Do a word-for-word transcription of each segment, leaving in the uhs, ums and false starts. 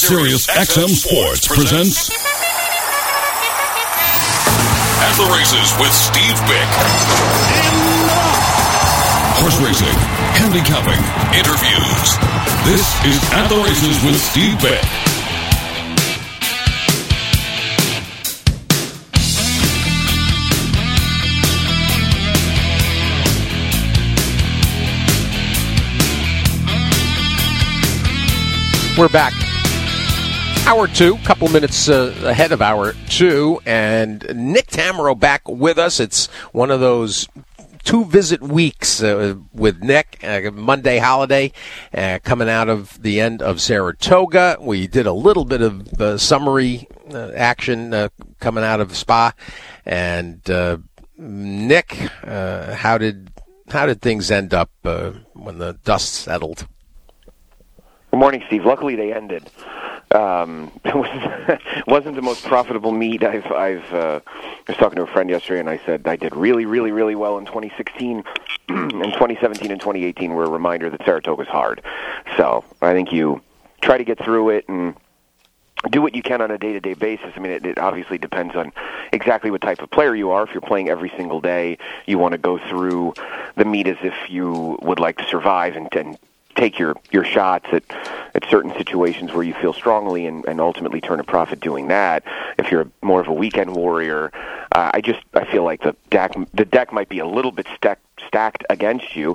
Sirius X M Sports presents At the Races with Steve Bick. Horse racing, handicapping, interviews. This is At the Races with Steve Bick. We're back. Hour two, couple minutes uh, ahead of hour two, and Nick Tammaro back with us. It's one of those two-visit weeks uh, with Nick, uh, Monday holiday, uh, coming out of the end of Saratoga. We did a little bit of uh, summary uh, action uh, coming out of Spa. And uh, Nick, uh, how did how did things end up uh, when the dust settled? Good morning, Steve. Luckily, they ended. Um, it was, wasn't the most profitable meet. I've, I've, uh, I was talking to a friend yesterday, and I said I did really, really, really well in twenty sixteen, and twenty seventeen and twenty eighteen were a reminder that Saratoga's hard. So I think you try to get through it and do what you can on a day-to-day basis. I mean, it, it obviously depends on exactly what type of player you are. If you're playing every single day, you want to go through the meet as if you would like to survive and, and take your, your shots at, at certain situations where you feel strongly and, and ultimately turn a profit doing that. If you're more of a weekend warrior, uh, I just I feel like the deck the deck might be a little bit stack, stacked against you.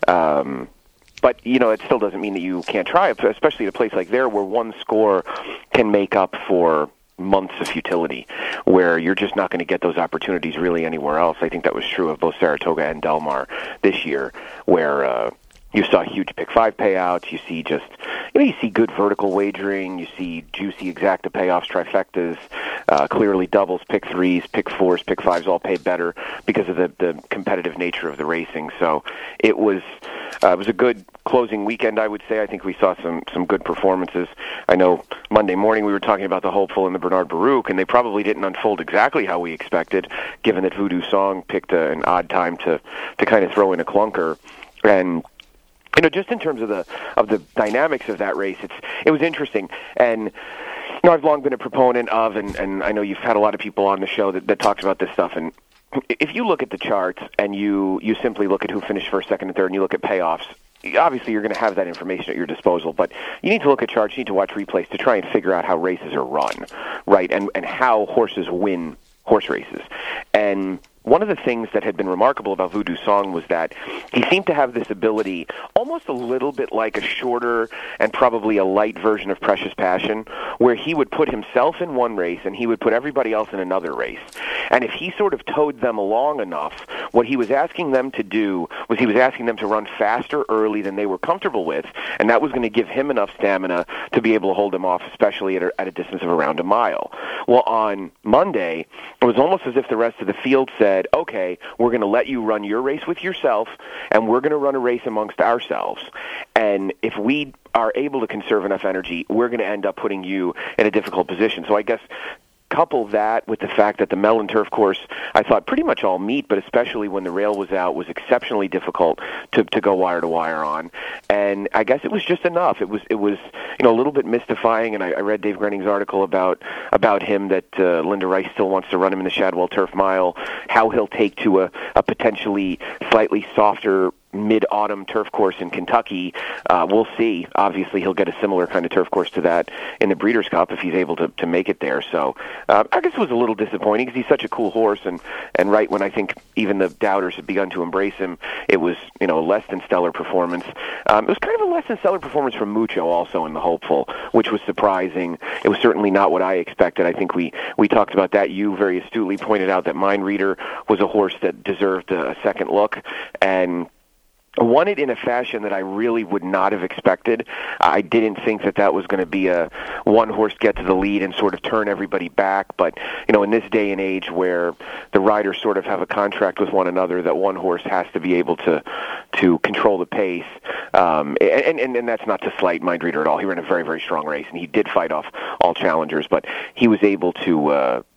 Um, but, you know, it still doesn't mean that you can't try, especially at a place like there where one score can make up for months of futility, where you're just not going to get those opportunities really anywhere else. I think that was true of both Saratoga and Del Mar this year, where uh, you saw huge pick five payouts. You see just, you know, you see good vertical wagering. You see juicy exacta payoffs, trifectas, uh, clearly doubles, pick threes, pick fours, pick fives all pay better because of the, the competitive nature of the racing. So it was uh, it was a good closing weekend, I would say. I think we saw some some good performances. I know Monday morning we were talking about the Hopeful and the Bernard Baruch, and they probably didn't unfold exactly how we expected, given that Voodoo Song picked a, an odd time to to kind of throw in a clunker. And you know, just in terms of the of the dynamics of that race, it's it was interesting. And you know, I've long been a proponent of, and, and I know you've had a lot of people on the show that, that talks about this stuff. And if you look at the charts and you you simply look at who finished first, second, and third, and you look at payoffs, obviously you're going to have that information at your disposal. But you need to look at charts, you need to watch replays to try and figure out how races are run, right? And and how horses win horse races. And one of the things that had been remarkable about Voodoo Song was that he seemed to have this ability, almost a little bit like a shorter and probably a light version of Precious Passion, where he would put himself in one race and he would put everybody else in another race. And if he sort of towed them along enough, what he was asking them to do was he was asking them to run faster early than they were comfortable with, and that was going to give him enough stamina to be able to hold them off, especially at a, at a distance of around a mile. Well, on Monday, it was almost as if the rest of the field said, okay, we're going to let you run your race with yourself, and we're going to run a race amongst ourselves. And if we are able to conserve enough energy, we're going to end up putting you in a difficult position. So I guess couple that with the fact that the Mellon Turf Course, I thought pretty much all meet, but especially when the rail was out, was exceptionally difficult to, to go wire to wire on. And I guess it was just enough. It was it was you know a little bit mystifying. And I, I read Dave Grenning's article about about him that uh, Linda Rice still wants to run him in the Shadwell Turf Mile. How he'll take to a, a potentially slightly softer mid-autumn turf course in Kentucky, uh, we'll see. Obviously, he'll get a similar kind of turf course to that in the Breeders' Cup if he's able to, to make it there. So uh, I guess it was a little disappointing because he's such a cool horse, and, and right when I think even the doubters had begun to embrace him, it was you know a less than stellar performance. Um, it was kind of a less than stellar performance from Mucho also in the Hopeful, which was surprising. It was certainly not what I expected. I think we, we talked about that. You very astutely pointed out that Mind Reader was a horse that deserved a second look, and won it in a fashion that I really would not have expected. I didn't think that that was going to be a one horse get to the lead and sort of turn everybody back. But, you know, in this day and age where the riders sort of have a contract with one another that one horse has to be able to to control the pace, um, and, and, and that's not to slight Mind Reader at all. He ran a very, very strong race, and he did fight off all challengers, but he was able to... Uh,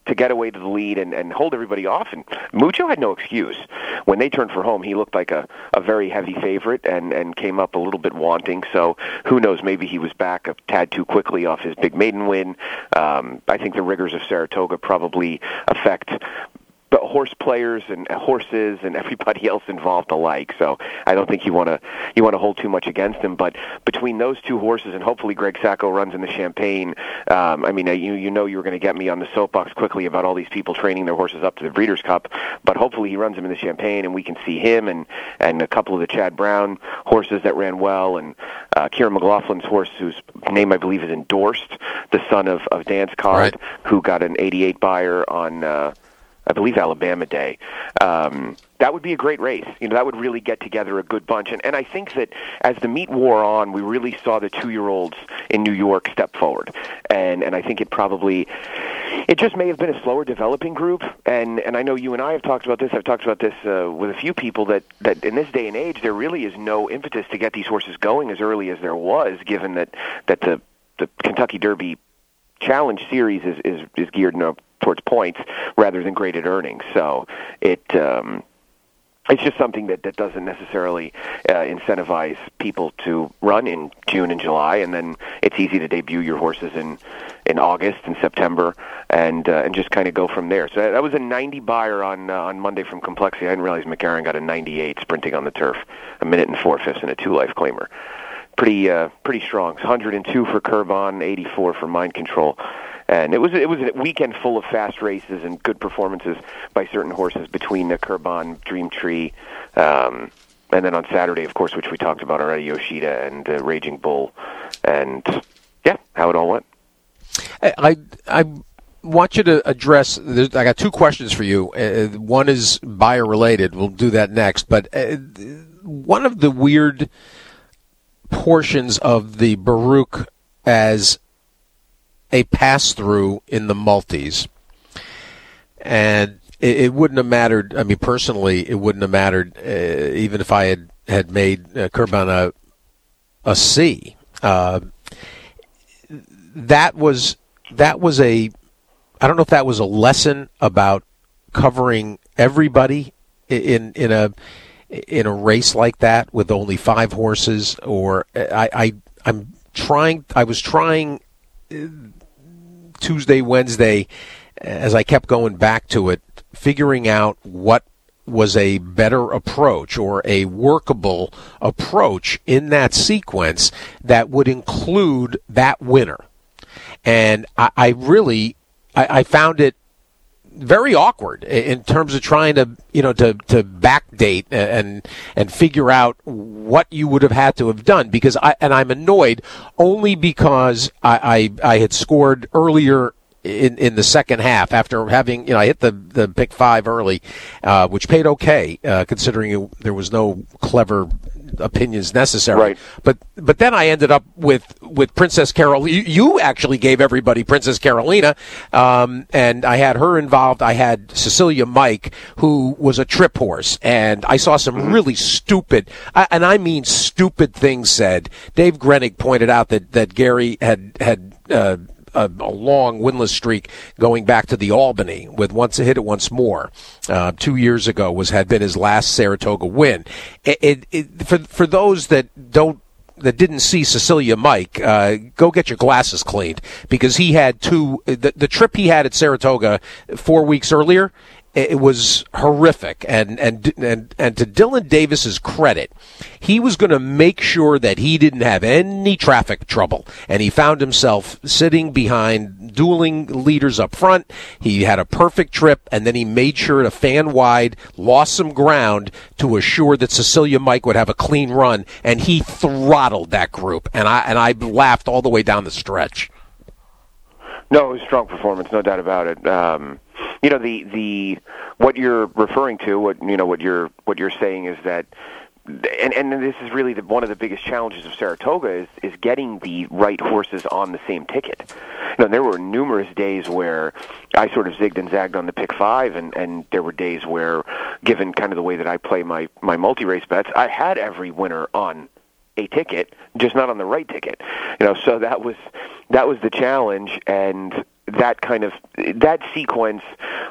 to get away to the lead and, and hold everybody off. And Mucho had no excuse. When they turned for home, he looked like a, a very heavy favorite and, and came up a little bit wanting. So who knows, maybe he was back a tad too quickly off his big maiden win. Um, I think the rigors of Saratoga probably affect but horse players and horses and everybody else involved alike. So I don't think you want to you want to hold too much against him. But between those two horses and hopefully Greg Sacco runs in the Champagne, um, I mean, you you know you were going to get me on the soapbox quickly about all these people training their horses up to the Breeders' Cup. But hopefully he runs them in the Champagne and we can see him and, and a couple of the Chad Brown horses that ran well and uh, Kieran McLaughlin's horse, whose name I believe is endorsed, the son of, of Dance Card, right, who got an eighty-eight buyer on Uh, I believe Alabama Day. Um, that would be a great race. You know, that would really get together a good bunch. And, and I think that as the meet wore on, we really saw the two-year-olds in New York step forward. And and I think it probably, it just may have been a slower developing group. And and I know you and I have talked about this. I've talked about this uh, with a few people that, that in this day and age, there really is no impetus to get these horses going as early as there was, given that, that the, the Kentucky Derby Challenge Series is, is, is geared no, towards points rather than graded earnings. So it um, it's just something that, that doesn't necessarily uh, incentivize people to run in June and July, and then it's easy to debut your horses in, in August and September and uh, and just kind of go from there. So that was a ninety buyer on uh, on Monday from Complexity. I didn't realize McCarron got a ninety-eight sprinting on the turf, a minute and four-fifths and a two-life claimer. Pretty uh, pretty strong. one hundred two for Curbon, eighty-four for Mind Control. And it was it was a weekend full of fast races and good performances by certain horses between the Curbon, Dream Tree, um, and then on Saturday, of course, which we talked about already, Yoshida and uh, Raging Bull, and yeah, how it all went. I I want you to address. I got two questions for you. Uh, one is buyer related. We'll do that next. But uh, one of the weird portions of the Baruch as a pass-through in the multis, and it, it wouldn't have mattered. I mean, personally, it wouldn't have mattered uh, even if I had, had made uh, Curbon a, a C. Uh, that was that was a I don't know if that was a lesson about covering everybody in in a in a race like that with only five horses, or I, I I'm trying. I was trying. Tuesday, Wednesday, as I kept going back to it, figuring out what was a better approach or a workable approach in that sequence that would include that winner. And I, I really, I, I found it very awkward in terms of trying to, you know, to, to backdate and and figure out what you would have had to have done, because I and I'm annoyed only because I I, I had scored earlier in, in the second half after having, you know, I hit the, the pick five early, uh, which paid okay, uh, considering it, there was no clever opinions necessary. Right. But but then I ended up with, with Princess Carolina. You, you actually gave everybody Princess Carolina, um, and I had her involved. I had Cecilia Mike, who was a trip horse, and I saw some really stupid, and I mean stupid things said. Dave Grenig pointed out that, that Gary had had uh, A, a long winless streak going back to the Albany with once hit it once more uh, two years ago was had been his last Saratoga win. It, it, it, for for those that don't that didn't see Cecilia Mike, uh, go get your glasses cleaned, because he had two the, the trip he had at Saratoga four weeks earlier. It was horrific, and and and and to Dylan Davis's credit, he was going to make sure that he didn't have any traffic trouble, and he found himself sitting behind dueling leaders up front. He had a perfect trip, and then he made sure to fan wide, lost some ground to assure that Cecilia Mike would have a clean run, and he throttled that group, and I and I laughed all the way down the stretch. No, it was a strong performance, no doubt about it. Um, you know, the the what you're referring to, what you know, what you're what you're saying is that, and and this is really the, one of the biggest challenges of Saratoga is is getting the right horses on the same ticket. You know, there were numerous days where I sort of zigged and zagged on the pick five, and and there were days where, given kind of the way that I play my my multi-race bets, I had every winner on a ticket, just not on the right ticket. You know, so that was that was the challenge, and that kind of that sequence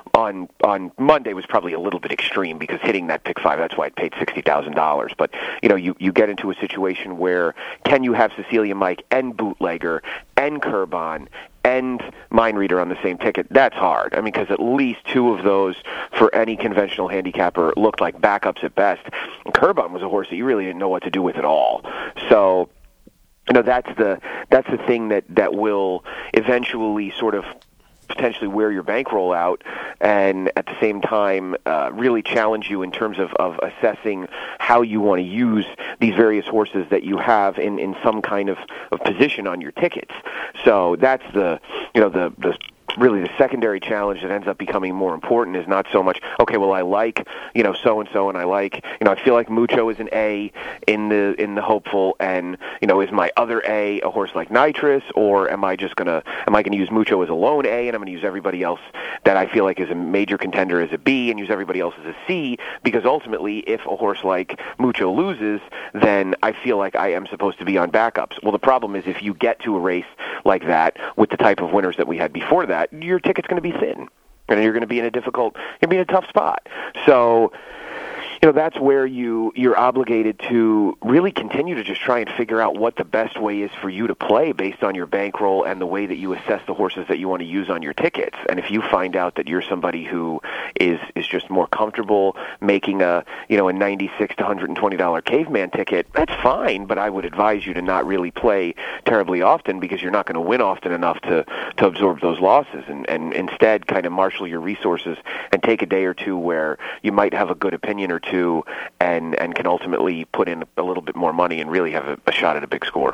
on on Monday was probably a little bit extreme because hitting that pick five, that's why I paid sixty thousand dollars. But you know, you you get into a situation where can you have Cecilia Mike and Bootlegger and Kerbon and Mind Reader on the same ticket? That's hard. I mean, because at least two of those for any conventional handicapper looked like backups at best. And Kerbon was a horse that you really didn't know what to do with at all. So, you know, that's the that's the thing that, that will eventually sort of potentially wear your bankroll out, and at the same time uh, really challenge you in terms of, of assessing how you want to use these various horses that you have in, in some kind of, of position on your tickets. So that's the you know the the really the secondary challenge that ends up becoming more important is not so much, okay, well, I like, you know, so-and-so, and I like, you know, I feel like Mucho is an A in the in the hopeful, and, you know, is my other A a horse like Nitrous, or am I just going to, am I going to use Mucho as a lone A, and I'm going to use everybody else that I feel like is a major contender as a B, and use everybody else as a C, because ultimately, if a horse like Mucho loses, then I feel like I am supposed to be on backups. Well, the problem is if you get to a race like that with the type of winners that we had before that, your ticket's going to be thin, and you're going to be in a difficult, you're going to be in a tough spot. So, you know, that's where you, you're obligated to really continue to just try and figure out what the best way is for you to play based on your bankroll and the way that you assess the horses that you want to use on your tickets. And if you find out that you're somebody who is is just more comfortable making a, you know, a ninety-six to one hundred twenty dollars caveman ticket, that's fine, but I would advise you to not really play terribly often, because you're not going to win often enough to, to absorb those losses, and, and instead kind of marshal your resources and take a day or two where you might have a good opinion or two, and and can ultimately put in a little bit more money and really have a, a shot at a big score.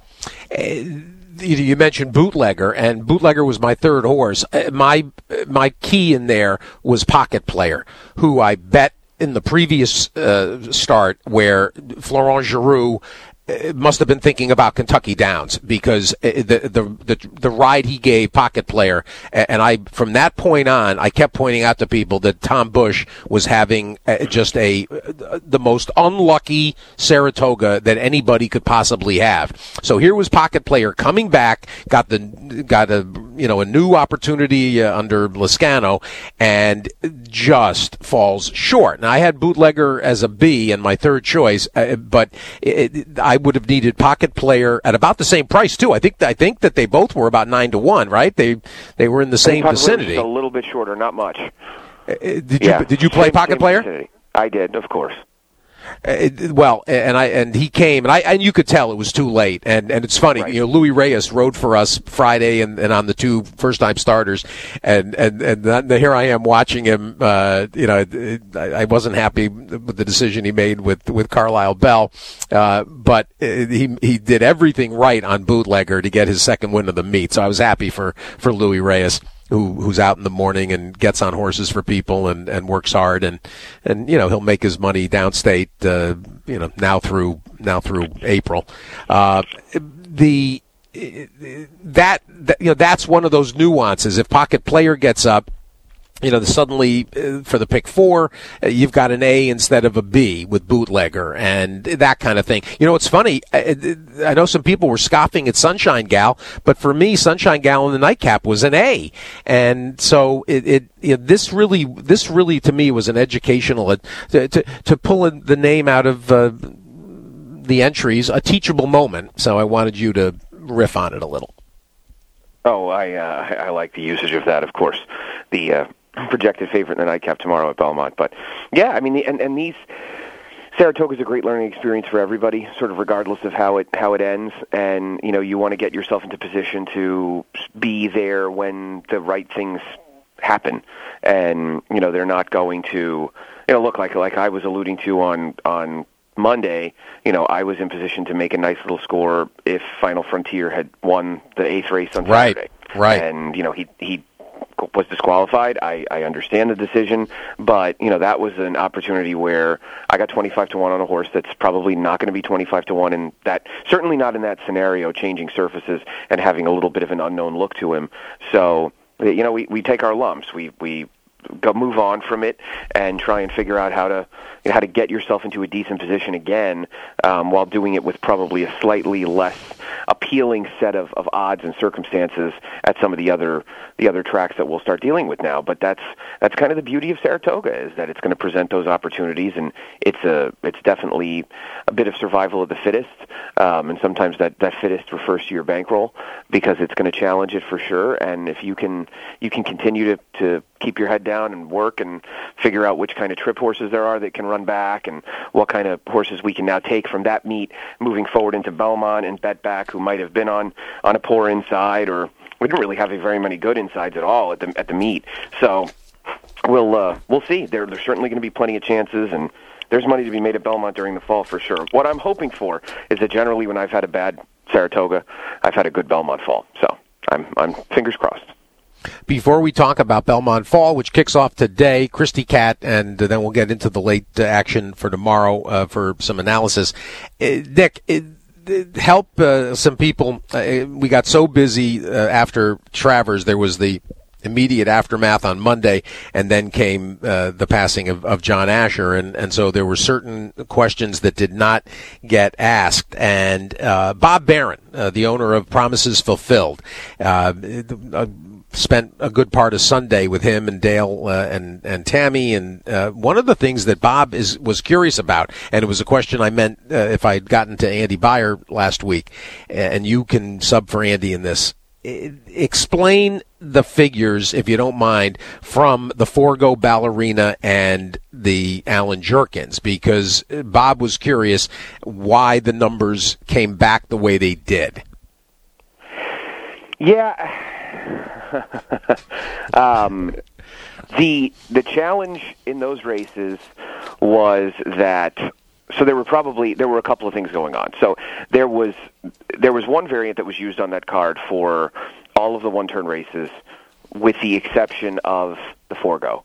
Uh, you mentioned Bootlegger, and Bootlegger was my third horse. Uh, my my key in there was Pocket Player, who I bet in the previous uh, start, where Florent Giroux must have been thinking about Kentucky Downs, because the, the the the ride he gave Pocket Player, and I from that point on I kept pointing out to people that Tom Bush was having just a the most unlucky Saratoga that anybody could possibly have. So here was Pocket Player coming back, got the got a you know a new opportunity uh, under Lascano, and just falls short. Now I had Bootlegger as a B and my third choice, uh, but it, it, I would have needed Pocket Player at about the same price too. I think I think that they both were about nine to one, right? They they were in the same vicinity. A little bit shorter, not much. Uh, did you yeah. did you play same, Pocket same Player? Vicinity. I did, of course. Uh, well, and I and he came, and I and you could tell it was too late. And, and it's funny, right. you know, Louis Reyes rode for us Friday and, and on the two first time starters, and and and that, here I am watching him. Uh, you know, I wasn't happy with the decision he made with with Carlisle Bell, uh, but he he did everything right on Bootlegger to get his second win of the meet. So I was happy for for Louis Reyes, who who's out in the morning and gets on horses for people and, and works hard, and, and you know he'll make his money downstate uh, you know now through now through April. Uh, the that, that you know that's one of those nuances. If Pocket Player gets up, you know, suddenly uh, for the pick four, uh, you've got an A instead of a B with Bootlegger and that kind of thing. You know, it's funny. I, I know some people were scoffing at Sunshine Gal, but for me, Sunshine Gal in the nightcap was an A. And so it, it you know, this really, this really to me was an educational, uh, to, to, to pull in the name out of uh, the entries, a teachable moment. So I wanted you to riff on it a little. Oh, I uh, I like the usage of that, of course. The uh, projected favorite in the nightcap tomorrow at Belmont. But, yeah, I mean, the, and, and these, Saratoga's a great learning experience for everybody, sort of regardless of how it how it ends. And, you know, you want to get yourself into position to be there when the right things happen. And, you know, they're not going to, you know, look like like I was alluding to on on Monday, you know, I was in position to make a nice little score if Final Frontier had won the eighth race on Saturday. Right, right. And, you know, he he was disqualified. I, I understand the decision, but, you know, that was an opportunity where I got twenty-five to one on a horse that's probably not going to be twenty-five to one, and that certainly not in that scenario, changing surfaces and having a little bit of an unknown look to him. So, you know, we, we take our lumps. We we go move on from it and try and figure out how to you know, how to get yourself into a decent position again, um, while doing it with probably a slightly less appealing set of, of odds and circumstances at some of the other the other tracks that we'll start dealing with now. But that's that's kind of the beauty of Saratoga, is that it's going to present those opportunities, and it's a it's definitely a bit of survival of the fittest, um, and sometimes that, that fittest refers to your bankroll, because it's going to challenge it for sure. And if you can you can continue to, to keep your head down and work and figure out which kind of trip horses there are that can run back, and what kind of horses we can now take from that meet moving forward into Belmont and bet back, who might have been on, on a poor inside, or we didn't really have very many good insides at all at the at the meet. So we'll uh, we'll see. There there's certainly going to be plenty of chances, and there's money to be made at Belmont during the fall for sure. What I'm hoping for is that generally when I've had a bad Saratoga, I've had a good Belmont fall. So I'm I'm fingers crossed. Before we talk about Belmont Fall, which kicks off today, Christy Cat, and then we'll get into the late uh, action for tomorrow uh, for some analysis. Uh, Nick, it, it help uh, some people. Uh, we got so busy uh, after Travers. There was the immediate aftermath on Monday, and then came uh, the passing of, of John Asher, and, and so there were certain questions that did not get asked. And uh, Bob Barron, uh, the owner of Promises Fulfilled, uh, uh, spent a good part of Sunday with him and Dale uh, and and Tammy, and uh, one of the things that Bob is was curious about, and it was a question I meant uh, if I'd gotten to Andy Beyer last week, and you can sub for Andy in this. Explain the figures, if you don't mind, from the Forgo Ballerina and the Alan Jerkins, because Bob was curious why the numbers came back the way they did. Yeah. um, the the challenge in those races was that, so there were probably there were a couple of things going on. So there was there was one variant that was used on that card for all of the one-turn races, with the exception of the Forgo,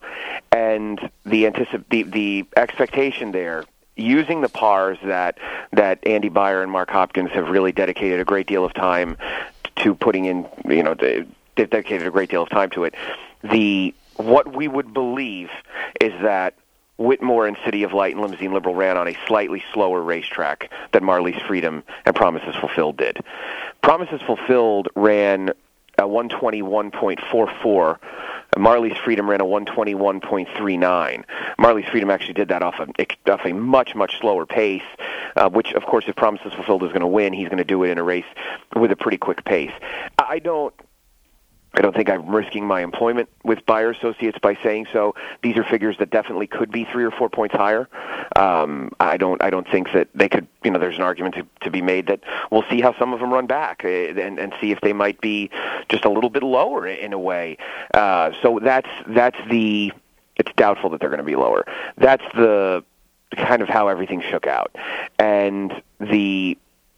and the anticip- the, the expectation there, using the pars that that Andy Beyer and Mark Hopkins have really dedicated a great deal of time to putting in, you know, they've dedicated a great deal of time to it. The what we would believe is that Whitmore and City of Light and Limousine Liberal ran on a slightly slower racetrack than Marley's Freedom and Promises Fulfilled did. Promises Fulfilled ran a one twenty-one point four four. Marley's Freedom ran a one twenty-one point three nine. Marley's Freedom actually did that off a, off a much, much slower pace, uh, which, of course, if Promises Fulfilled is going to win, he's going to do it in a race with a pretty quick pace. I don't I don't think I'm risking my employment with Beyer Associates by saying so. These are figures that definitely could be three or four points higher. Um, I don't. I don't think that they could. You know, there's an argument to, to be made that we'll see how some of them run back and, and see if they might be just a little bit lower in a way. Uh, so that's that's the. It's doubtful that they're going to be lower. That's the kind of how everything shook out, and the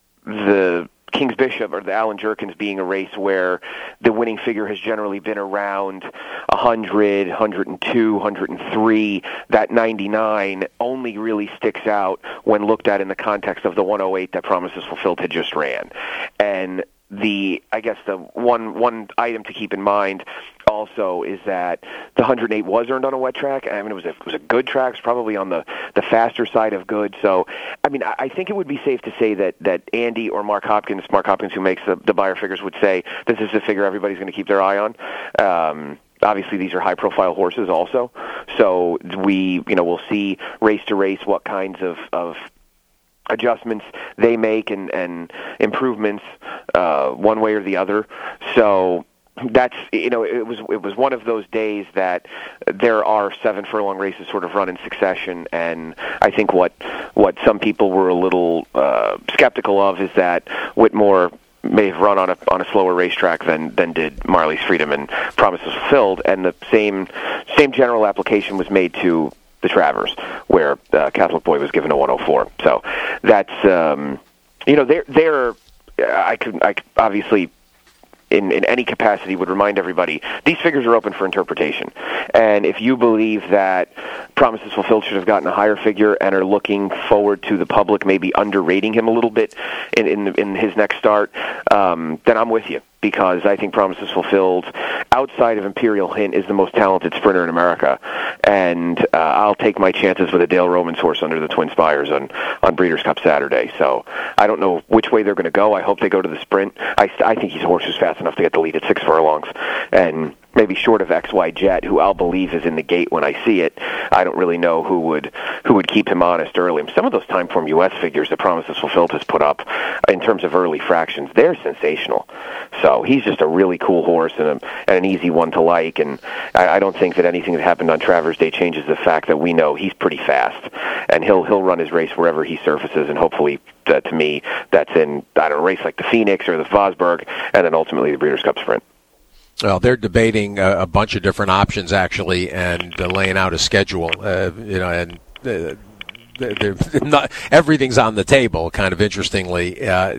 the. King's Bishop, or the Alan Jerkins, being a race where the winning figure has generally been around one hundred, one oh two, one oh three. That ninety-nine only really sticks out when looked at in the context of the one oh eight that Promises Fulfilled had just ran. And the, I guess the one one item to keep in mind also is that the one oh eight was earned on a wet track. I mean, it was a, it was a good track. It's probably on the, the faster side of good. So, I mean, I, I think it would be safe to say that, that Andy or Mark Hopkins, Mark Hopkins, who makes the, the Beyer figures, would say this is a figure everybody's going to keep their eye on. Um, obviously, these are high-profile horses also. So we, you know, we'll see race to race what kinds of, of adjustments they make and, and improvements uh, one way or the other. So that's, you know, it was it was one of those days that there are seven furlong races sort of run in succession, and I think what what some people were a little uh, skeptical of is that Whitmore may have run on a on a slower racetrack than than did Marley's Freedom and Promises Fulfilled, and the same same general application was made to the Travers, where uh, Catholic Boy was given a one oh four. So that's um, you know they're they're I could I could obviously in in any capacity would remind everybody these figures are open for interpretation, and if you believe that Promises Fulfilled should have gotten a higher figure and are looking forward to the public maybe underrating him a little bit in in, in his next start, um, then I'm with you. because I think Promises Fulfilled, outside of Imperial Hint, is the most talented sprinter in America. And uh, I'll take my chances with a Dale Romans horse under the Twin Spires on, on Breeders' Cup Saturday. So I don't know which way they're going to go. I hope they go to the sprint. I, I think he's a horse who's fast enough to get the lead at six furlongs. And maybe short of X Y Jet, who I'll believe is in the gate when I see it, I don't really know who would who would keep him honest early. Some of those Time Form U S figures that Promises Fulfilled has put up in terms of early fractions, they're sensational. So he's just a really cool horse and, a, and an easy one to like, and I, I don't think that anything that happened on Travers Day changes the fact that we know he's pretty fast, and he'll he'll run his race wherever he surfaces, and hopefully, uh, to me, that's in, I don't know, a race like the Phoenix or the Fosberg, and then ultimately the Breeders' Cup Sprint. Well, they're debating a, a bunch of different options, actually, and uh, laying out a schedule. Uh, you know, and uh, they're, they're not, everything's on the table. Kind of interestingly, uh,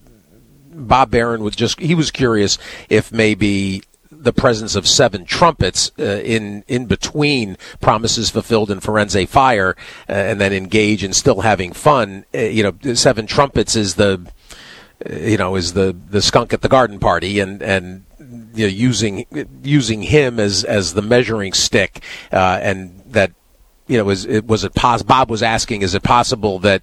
Bob Barron was just—he was curious if maybe the presence of Seven Trumpets uh, in in between Promises Fulfilled and Firenze Fire, uh, and then Engage and Still Having Fun. Uh, you know, Seven Trumpets is the uh, you know is the the skunk at the garden party, and and. You know, using using him as as the measuring stick, uh, and that you know was it was it pos- Bob was asking, is it possible that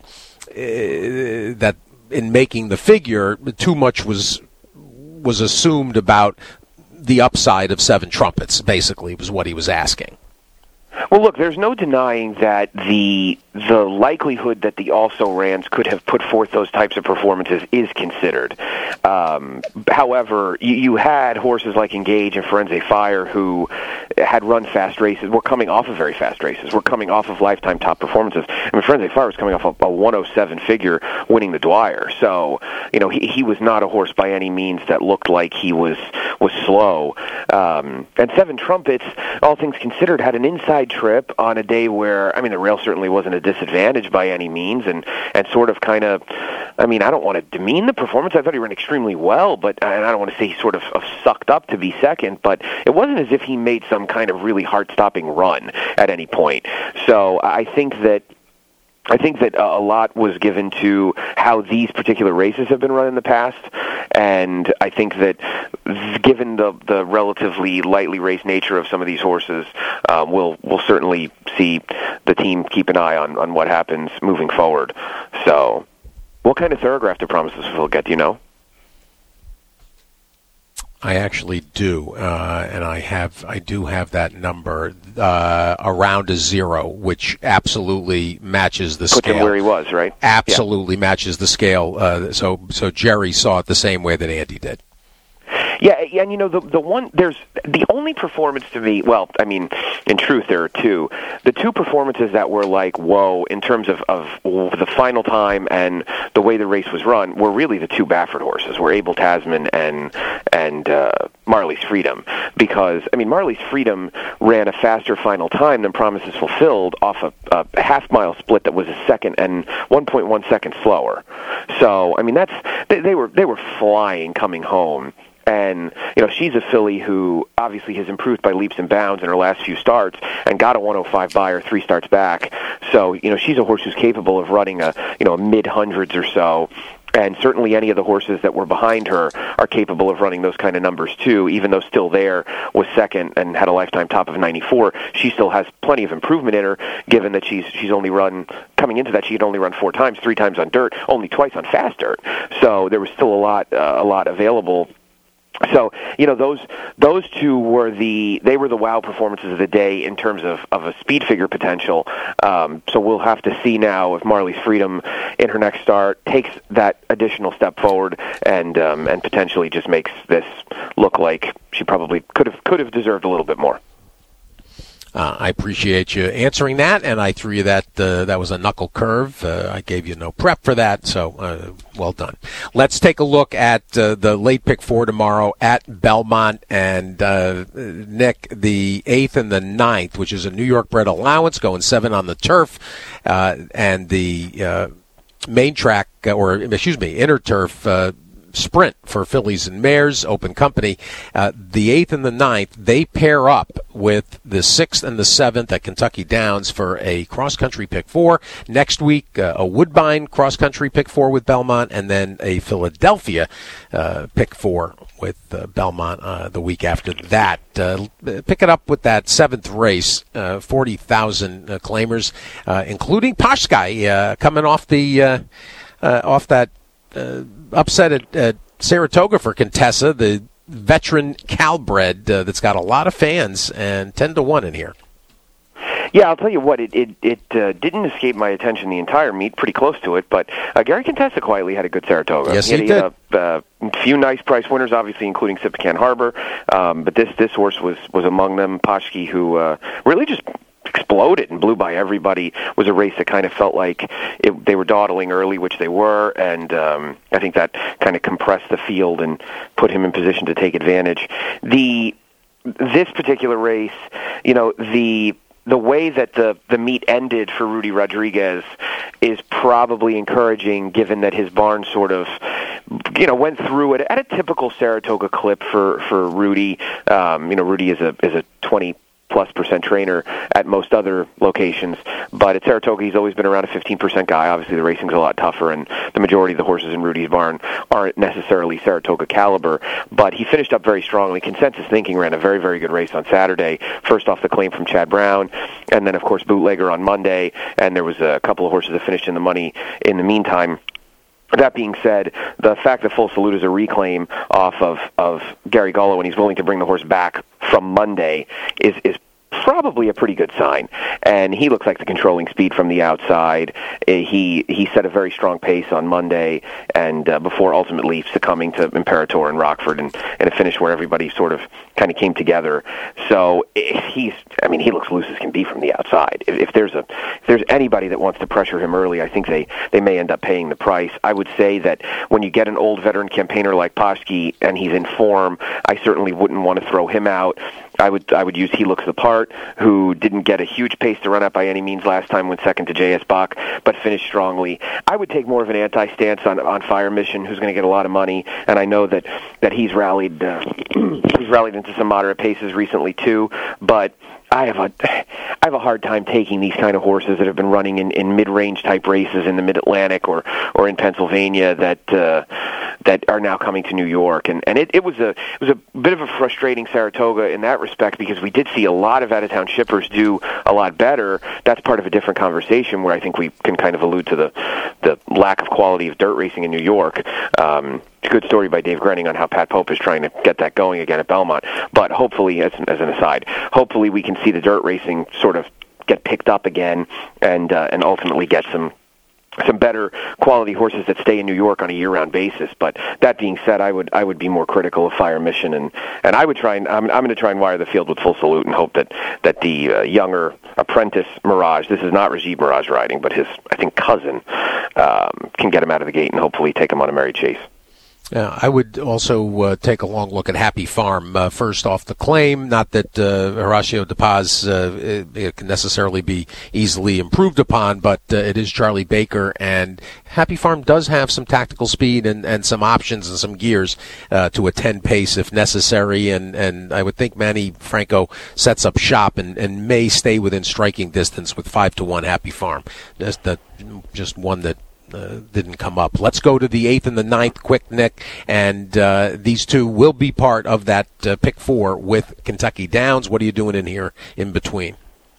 uh, that in making the figure too much was was assumed about the upside of Seven Trumpets? Basically, was what he was asking. Well, look, there's no denying that the the likelihood that the also-rans could have put forth those types of performances is considered. Um, however, you, you had horses like Engage and Firenze Fire who had run fast races, were coming off of very fast races, were coming off of lifetime top performances. I mean, Firenze Fire was coming off a, a one oh seven figure winning the Dwyer. So, you know, he, he was not a horse by any means that looked like he was, was slow. Um, and Seven Trumpets, all things considered, had an inside trip on a day where, I mean, the rail certainly wasn't a disadvantage by any means, and, and sort of kind of, I mean, I don't want to demean the performance. I thought he ran extremely well, but and I don't want to say he sort of uh, sucked up to be second, but it wasn't as if he made some kind of really heart-stopping run at any point. So I think that I think that a lot was given to how these particular races have been run in the past, and I think that given the the relatively lightly raced nature of some of these horses, um, we'll we'll certainly see the team keep an eye on, on what happens moving forward. So, what kind of Thorograph do Promises Fulfilled get? Do you know? I actually do, uh, and I have I do have that number uh, around a zero, which absolutely matches the Puts scale. him where he was, right? Absolutely yeah. matches the scale. Uh, so so Jerry saw it the same way that Andy did. Yeah, and you know, the the one, there's the only performance to me, well, I mean, in truth, there are two. The two performances that were like, whoa, in terms of, of the final time and the way the race was run, were really the two Baffert horses, were Abel Tasman and, and uh, Marley's Freedom. Because, I mean, Marley's Freedom ran a faster final time than Promises Fulfilled off a, a half-mile split that was a second and one point one seconds slower. So, I mean, that's, they, they were they were flying coming home. And, you know, she's a filly who obviously has improved by leaps and bounds in her last few starts and got a one oh five Beyer three starts back. So, you know, she's a horse who's capable of running a, you know, a mid-hundreds or so. And certainly any of the horses that were behind her are capable of running those kind of numbers too, even though Still There was second and had a lifetime top of ninety-four. She still has plenty of improvement in her, given that she's she's only run, coming into that, she had only run four times, three times on dirt, only twice on fast dirt. So there was still a lot, uh, a lot available. So, you know, those those two were the they were the wow performances of the day in terms of, of a speed figure potential. Um, so we'll have to see now if Marley's Freedom in her next start takes that additional step forward and um, and potentially just makes this look like she probably could have could have deserved a little bit more. Uh, I appreciate you answering that, and I threw you that. Uh, that was a knuckle curve. Uh, I gave you no prep for that, so uh, well done. Let's take a look at uh, the late pick four tomorrow at Belmont, and uh, Nick, the eighth and the ninth, which is a New York bred allowance, going seven on the turf, uh, and the uh, main track, or excuse me, inner turf. Uh, Sprint for fillies and mares, open company. Uh, the eighth and the ninth, they pair up with the sixth and the seventh at Kentucky Downs for a cross-country pick four. Next week, uh, a Woodbine cross-country pick four with Belmont, and then a Philadelphia uh, pick four with uh, Belmont uh, the week after that. Uh, pick it up with that seventh race, uh, forty thousand uh, claimers, uh, including Pashkai uh, coming off the uh, uh, off that uh, upset at, at Saratoga for Contessa, the veteran Calbred uh, that's got a lot of fans, and ten to one in here. Yeah, I'll tell you what, it it, it uh, didn't escape my attention the entire meet, pretty close to it, but uh, Gary Contessa quietly had a good Saratoga. Yes, he, he, he did. Had a uh, few nice price winners, obviously, including Sipacan Harbor, um, but this this horse was, was among them. Pashki, who uh, really just exploded and blew by everybody, was a race that kind of felt like it, they were dawdling early, which they were, and um, I think that kind of compressed the field and put him in position to take advantage. The this particular race, you know, the the way that the, the meet ended for Rudy Rodriguez is probably encouraging, given that his barn sort of, you know, went through it at a typical Saratoga clip for, for Rudy. Um, you know, Rudy is a is a twenty plus percent trainer at most other locations, but at Saratoga he's always been around a fifteen percent guy. Obviously the racing's a lot tougher, and the majority of the horses in Rudy's barn aren't necessarily Saratoga caliber, but he finished up very strongly. Consensus Thinking ran a very, very good race on Saturday, first off the claim from Chad Brown, and then of course Bootlegger on Monday, and there was a couple of horses that finished in the money in the meantime. That being said, the fact that Full Salute is a reclaim off of, of Gary Gullo and he's willing to bring the horse back from Monday is, is probably a pretty good sign. And he looks like the controlling speed from the outside. He he set a very strong pace on Monday, and uh, before ultimately succumbing to Imperator and Rockford, and, and a finish where everybody sort of kind of came together. So he's, I mean, he looks loose as can be from the outside. If, if there's a if there's anybody that wants to pressure him early, I think they, they may end up paying the price. I would say that when you get an old veteran campaigner like Pashki and he's in form, I certainly wouldn't want to throw him out. I would I would use He Looks the Part, who didn't get a huge pace to run up by any means last time, went second to J S. Bach, but finished strongly. I would take more of an anti-stance on, on Fire Mission, who's going to get a lot of money, and I know that, that he's rallied uh, he's rallied into some moderate paces recently too, but I have a I have a hard time taking these kind of horses that have been running in, in mid-range type races in the Mid-Atlantic or, or in Pennsylvania that uh, that are now coming to New York, and and it, it was a it was a bit of a frustrating Saratoga in that respect, because we did see a lot of out-of-town shippers do a lot better. That's part of a different conversation where I think we can kind of allude to the the lack of quality of dirt racing in New York. Um, It's a good story by Dave Grenning on how Pat Pope is trying to get that going again at Belmont. But hopefully, as, as an aside, hopefully we can see the dirt racing sort of get picked up again, and uh, and ultimately get some some better quality horses that stay in New York on a year-round basis. But that being said, I would I would be more critical of Fire Mission, and, and I would try and I'm I'm going to try and wire the field with Full Salute and hope that that the uh, younger apprentice Mirage, this is not Rajiv Mirage riding, but his I think cousin, um, can get him out of the gate and hopefully take him on a merry chase. Uh, I would also uh, take a long look at Happy Farm. Uh, first off the claim, not that uh, Horacio De Paz uh, it, it can necessarily be easily improved upon, but uh, it is Charlie Baker, and Happy Farm does have some tactical speed and, and some options and some gears uh, to attend pace if necessary, and, and I would think Manny Franco sets up shop and, and may stay within striking distance with five to one Happy Farm. Just, the, just one that Uh, didn't come up. Let's go to the eighth and the ninth quick, Nick, and uh, these two will be part of that uh, pick four with Kentucky Downs. What are you doing in here in between?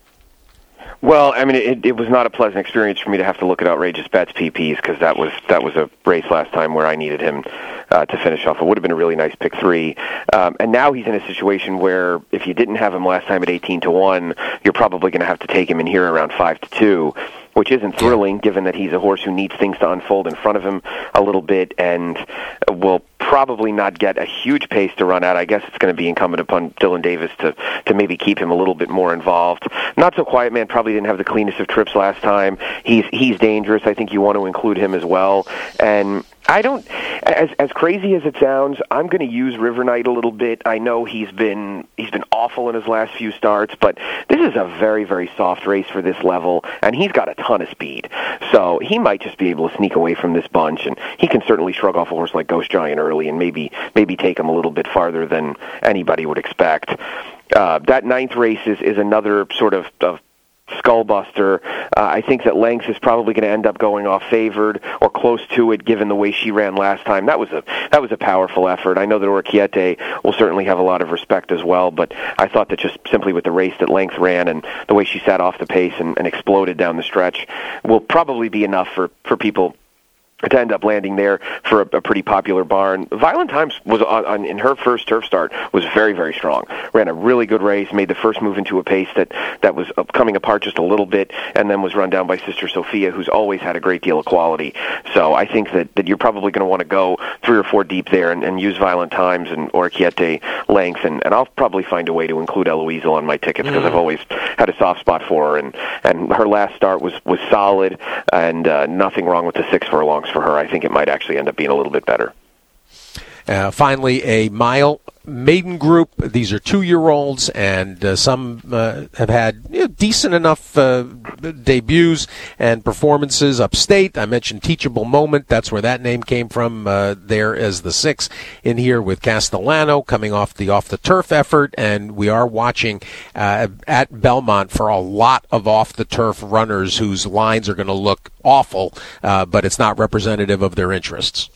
Well, I mean, it, it was not a pleasant experience for me to have to look at Outrageous Bets P Ps, because that was that was a race last time where I needed him uh, to finish off. It would have been a really nice pick three. Um, and now he's in a situation where if you didn't have him last time at eighteen to one, you're probably going to have to take him in here around five to two. Which isn't thrilling, given that he's a horse who needs things to unfold in front of him a little bit and will probably not get a huge pace to run at. I guess it's going to be incumbent upon Dylan Davis to, to maybe keep him a little bit more involved. Not So Quiet Man probably didn't have the cleanest of trips last time. He's he's dangerous. I think you want to include him as well. And I don't, as as crazy as it sounds, I'm going to use River Knight a little bit. I know he's been he's been awful in his last few starts, but this is a very, very soft race for this level, and he's got a ton of speed. So he might just be able to sneak away from this bunch, and he can certainly shrug off a horse like Ghost Giant early and maybe maybe take him a little bit farther than anybody would expect. Uh, that ninth race is, is another sort of, of skullbuster. Uh, I think that length is probably going to end up going off favored or close to it, given the way she ran last time. That was a that was a powerful effort. I know that Urquieta will certainly have a lot of respect as well, but I thought that just simply with the race that length ran and the way she sat off the pace and, and exploded down the stretch will probably be enough for, for people to end up landing there for a, a pretty popular barn. Violent Times was on, on in her first turf start was very, very strong. Ran a really good race, made the first move into a pace that, that was coming apart just a little bit, and then was run down by Sister Sophia, who's always had a great deal of quality. So I think that, that you're probably going to want to go three or four deep there and, and use Violent Times and Urquieta length, and, and I'll probably find a way to include Eloise on my tickets because mm. I've always had a soft spot for her, and, and her last start was, was solid, and uh, nothing wrong with the six furlongs for her. I think it might actually end up being a little bit better. Uh, finally, a mile maiden group. These are two-year-olds, and uh, some uh, have had you know, decent enough uh, debuts and performances upstate. I mentioned Teachable Moment. That's where that name came from uh, there as the six in here with Castellano coming off the off-the-turf effort, and we are watching uh, at Belmont for a lot of off-the-turf runners whose lines are going to look awful, uh, but it's not representative of their interests.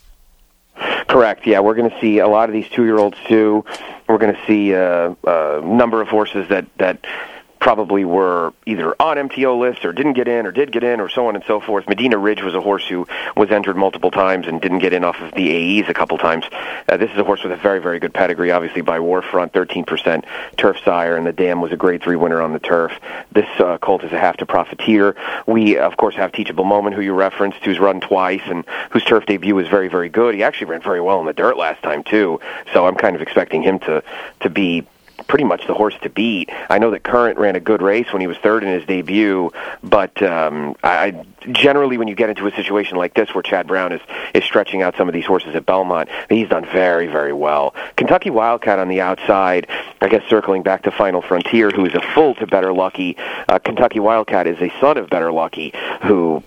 Correct. Yeah, we're going to see a lot of these two-year-olds too. We're going to see a, a number of horses that that probably were either on M T O lists or didn't get in or did get in or so on and so forth. Medina Ridge was a horse who was entered multiple times and didn't get in off of the A Es a couple times. Uh, this is a horse with a very, very good pedigree, obviously by Warfront, thirteen percent turf sire, and the Dam was a grade three winner on the turf. This uh, colt is a half to Profiteer. We, of course, have Teachable Moment, who you referenced, who's run twice and whose turf debut was very, very good. He actually ran very well in the dirt last time, too, so I'm kind of expecting him to, to be pretty much the horse to beat. I know that Current ran a good race when he was third in his debut, but um, I generally when you get into a situation like this where Chad Brown is, is stretching out some of these horses at Belmont, he's done very, very well. Kentucky Wildcat on the outside, I guess circling back to Final Frontier, who is a full to Better Lucky. Uh, Kentucky Wildcat is a son of Better Lucky, who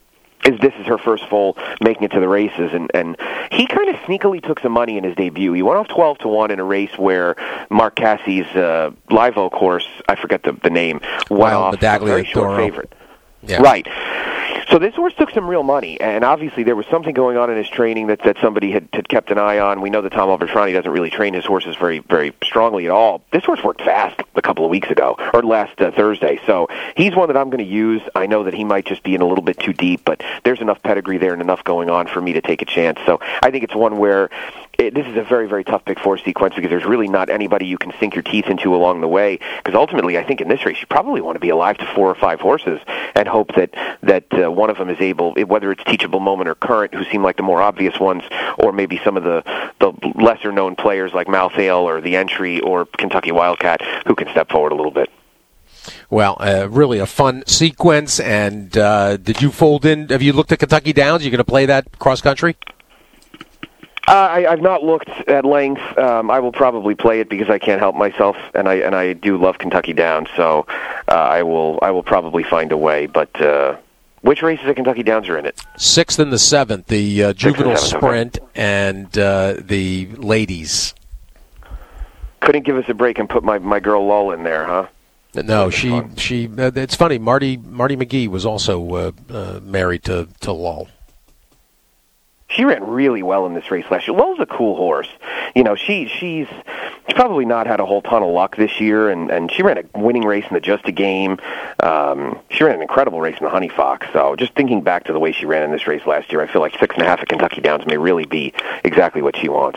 is this is her first full making it to the races, and, and he kind of sneakily took some money in his debut. He went off twelve to one in a race where Mark Cassie's uh, Live Oak horse, I forget the, the name, went well, off a very short favorite. Yeah. Right. So this horse took some real money, and obviously there was something going on in his training that, that somebody had, had kept an eye on. We know that Tom Albertrani doesn't really train his horses very, very strongly at all. This horse worked fast a couple of weeks ago, or last uh, Thursday, so he's one that I'm going to use. I know that he might just be in a little bit too deep, but there's enough pedigree there and enough going on for me to take a chance. So I think it's one where it, this is a very, very tough pick four sequence because there's really not anybody you can sink your teeth into along the way, because ultimately I think in this race you probably want to be alive to four or five horses and hope that, that uh, one of them is able, whether it's Teachable Moment or Current, who seem like the more obvious ones, or maybe some of the, the lesser-known players like Malthale or The Entry or Kentucky Wildcat, who can step forward a little bit. Well, uh, really a fun sequence, and uh, did you fold in, have you looked at Kentucky Downs? Are you going to play that cross-country? Uh, I, I've not looked at length. Um, I will probably play it because I can't help myself, and I and I do love Kentucky Downs, so uh, I will I will probably find a way. But uh, which races at Kentucky Downs are in it? Sixth and the seventh, the uh, juvenile seventh, sprint okay. and uh, the ladies. Couldn't give us a break and put my, my girl Lull in there, huh? No, she fun. she. Uh, it's funny. Marty Marty McGee was also uh, uh, married to to Lull. She ran really well in this race last year. Lull's a cool horse. You know, she she's, she's probably not had a whole ton of luck this year, and, and she ran a winning race in the Just a Game. Um, she ran an incredible race in the Honey Fox. So just thinking back to the way she ran in this race last year, I feel like six and a half at Kentucky Downs may really be exactly what she wants.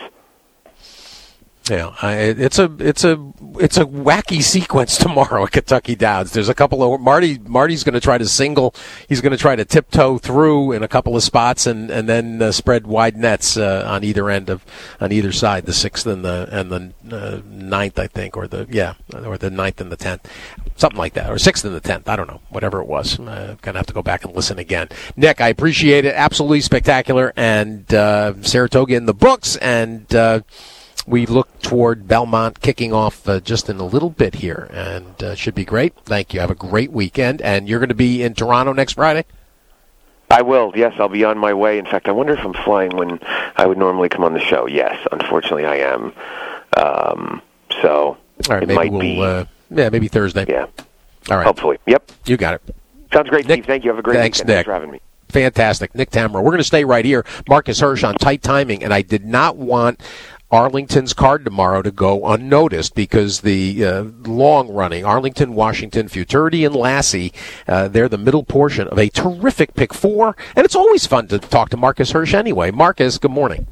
Yeah, I, it's a it's a it's a wacky sequence tomorrow at Kentucky Downs. There's a couple of Marty Marty's going to try to single. He's going to try to tiptoe through in a couple of spots and and then uh, spread wide nets uh, on either end of on either side, the sixth and the and the uh, ninth, I think, or the yeah, or the ninth and the tenth, something like that, or sixth and the tenth. I don't know, whatever it was. I'm uh, gonna have to go back and listen again. Nick, I appreciate it. Absolutely spectacular, and uh, Saratoga in the books, and. Uh, We look toward Belmont kicking off uh, just in a little bit here, and uh, should be great. Thank you. Have a great weekend. And you're going to be in Toronto next Friday? I will, yes. I'll be on my way. In fact, I wonder if I'm flying when I would normally come on the show. Yes, unfortunately I am. Um, so All right, it maybe might we'll, be... Uh, yeah, maybe Thursday. Yeah. All right. Hopefully. Yep. You got it. Sounds great, Nick, Steve. Thank you. Have a great thanks, weekend. Nick. Thanks for having me. Fantastic. Nick Tamro. We're going to stay right here. Marcus Hirsch on tight timing, and I did not want Arlington's card tomorrow to go unnoticed because the uh, long-running Arlington, Washington, Futurity, and Lassie, uh, they're the middle portion of a terrific pick four, and it's always fun to talk to Marcus Hirsch anyway. Marcus, good morning.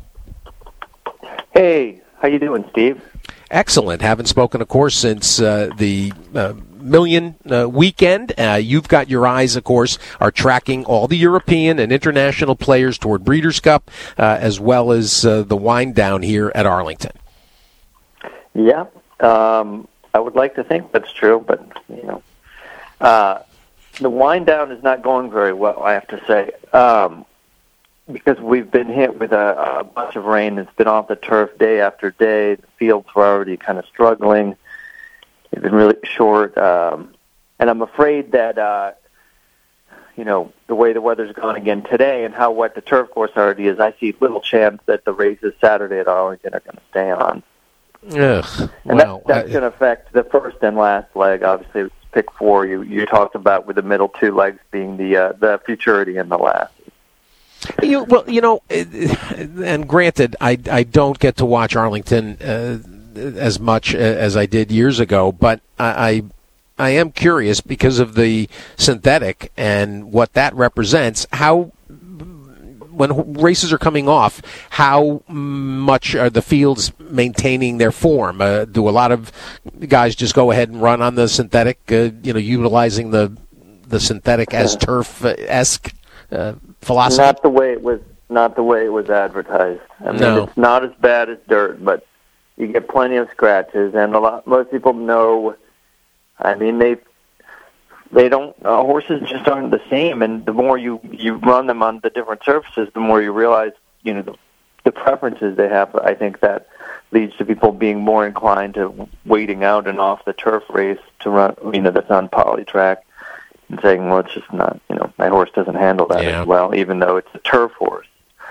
Hey, how you doing, Steve? Excellent. Haven't spoken, of course, since uh, the uh, Million uh, weekend. Uh, you've got your eyes, of course, are tracking all the European and international players toward Breeders' Cup, uh, as well as uh, the wind down here at Arlington. Yeah, um, I would like to think that's true, but you know, uh, the wind down is not going very well, I have to say, um, because we've been hit with a, a bunch of rain. It's been off the turf day after day. The fields were already kind of struggling. They've been really short, um, and I'm afraid that, uh, you know, the way the weather's gone again today and how wet the turf course already is, I see little chance that the races Saturday at Arlington are going to stay on. Ugh, and well, that, that's I, going to affect the first and last leg. Obviously, it's pick four. You you talked about with the middle two legs being the uh, the Futurity and the last. You, well, you know, and granted, I I don't get to watch Arlington Uh, as much as I did years ago, but I, I I am curious because of the synthetic and what that represents. How, when races are coming off, how much are the fields maintaining their form? Uh, do a lot of guys just go ahead and run on the synthetic? Uh, you know, utilizing the the synthetic as turf-esque uh, philosophy. Not the way it was. Not the way it was advertised. I mean, no. It's not as bad as dirt, but you get plenty of scratches, and a lot. Most people know. I mean, they they don't. Uh, horses just aren't the same, and the more you, you run them on the different surfaces, the more you realize, you know, the, the preferences they have. I think that leads to people being more inclined to waiting out an off the turf race to run, you know, that's on poly track, and saying, well, it's just not, you know, my horse doesn't handle that yeah. as well, even though it's a turf horse.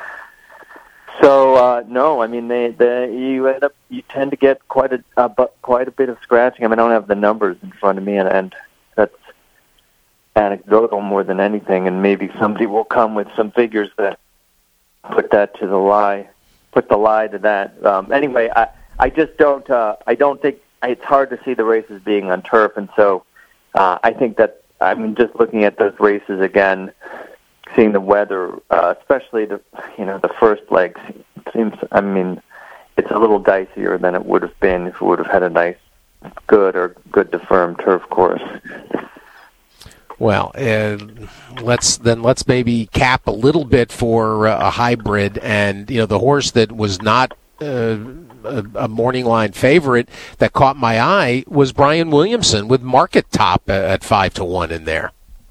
So uh, no, I mean they, they you end up you tend to get quite a uh, but quite a bit of scratching. I mean I don't have the numbers in front of me, and, and that's anecdotal more than anything. And maybe somebody will come with some figures that put that to the lie, put the lie to that. Um, anyway, I I just don't uh, I don't think it's hard to see the races being on turf, and so uh, I think that I mean just looking at those races again. Seeing the weather, uh, especially the you know the first leg, seems. I mean, it's a little dicier than it would have been if it would have had a nice, good or good to firm turf course. Well, uh, let's then let's maybe cap a little bit for uh, a hybrid, and you know the horse that was not uh, a, a morning line favorite that caught my eye was Brian Williamson with Market Top at five to one in there.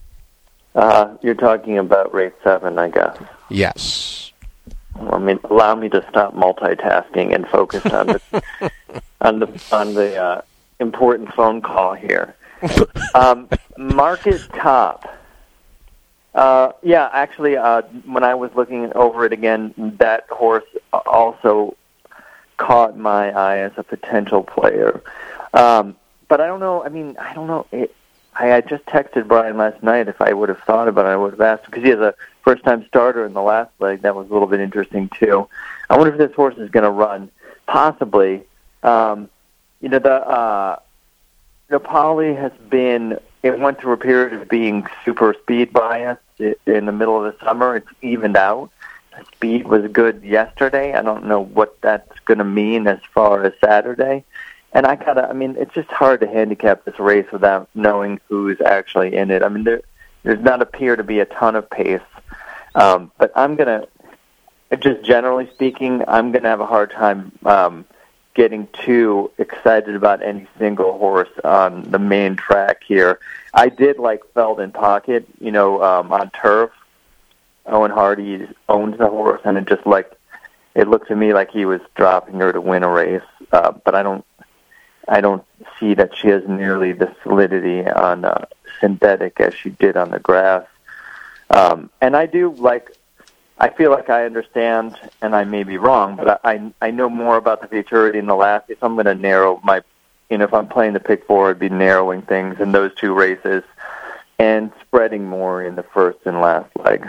Uh, you're talking about race seven, I guess. Yes. I mean, allow me to stop multitasking and focus on the on the on the uh, important phone call here. Um, Market Top. Uh, yeah, actually, uh, when I was looking over it again, that horse also caught my eye as a potential player. Um, but I don't know. I mean, I don't know. It, I had just texted Brian last night. If I would have thought about it, I would have asked him, because he has a first-time starter in the last leg. That was a little bit interesting, too. I wonder if this horse is going to run. Possibly. Um, you know, the uh, the Poly has been, it went through a period of being super speed biased in the middle of the summer. It's evened out. The speed was good yesterday. I don't know what that's going to mean as far as Saturday. And I gotta, I mean, it's just hard to handicap this race without knowing who's actually in it. I mean, there there's not appear to be a ton of pace. Um, but I'm gonna, just generally speaking, I'm gonna have a hard time um, getting too excited about any single horse on the main track here. I did like Feld in Pocket, you know, um, on turf. Owen Hardy owns the horse, and it just like, it looked to me like he was dropping her to win a race. Uh, but I don't. I don't see that she has nearly the solidity on uh, synthetic as she did on the grass. Um, and I do like, I feel like I understand, and I may be wrong, but I, I know more about the Futurity in the last, if I'm going to narrow my you know, if I'm playing the pick four, I'd be narrowing things in those two races and spreading more in the first and last leg.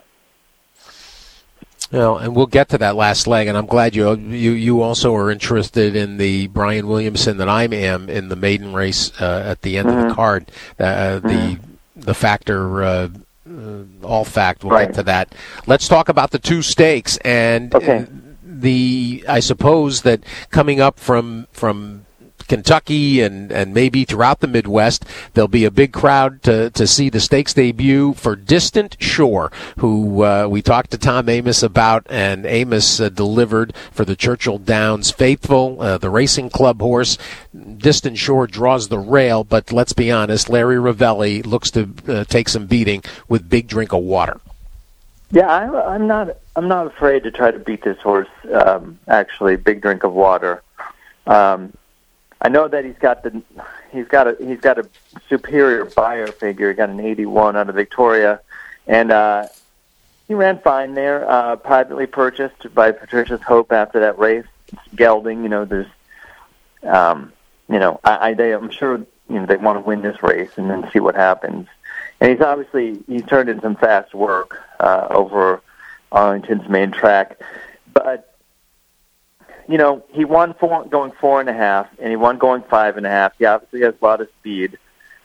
Well, and we'll get to that last leg, and I'm glad you you you also are interested in the Brian Williamson that I am in the maiden race uh, at the end mm-hmm. of the card. Uh, the mm-hmm. the factor, uh, uh, all fact. We'll right. get to that. Let's talk about the two stakes and okay. uh, the. I suppose that coming up from from. Kentucky and, and maybe throughout the Midwest, there'll be a big crowd to, to see the stakes debut for Distant Shore, who uh, we talked to Tom Amos about, and Amos uh, delivered for the Churchill Downs Faithful, uh, the racing club horse. Distant Shore draws the rail, but let's be honest, Larry Ravelli looks to uh, take some beating with Big Drink of Water. Yeah, I, I'm not. I'm not afraid to try to beat this horse. Um, actually, Big Drink of Water. Um, I know that he's got the he's got a he's got a superior buyer figure. He got an eighty-one out of Victoria, and uh, he ran fine there. Uh, privately purchased by Patricia's Hope after that race. Gelding, you know, there's, um, you know, I, I they, I'm sure you know they want to win this race and then see what happens. And he's obviously he's turned in some fast work uh, over Arlington's main track, but. You know, he won four, going four and a half, and he won going five and a half. He obviously has a lot of speed.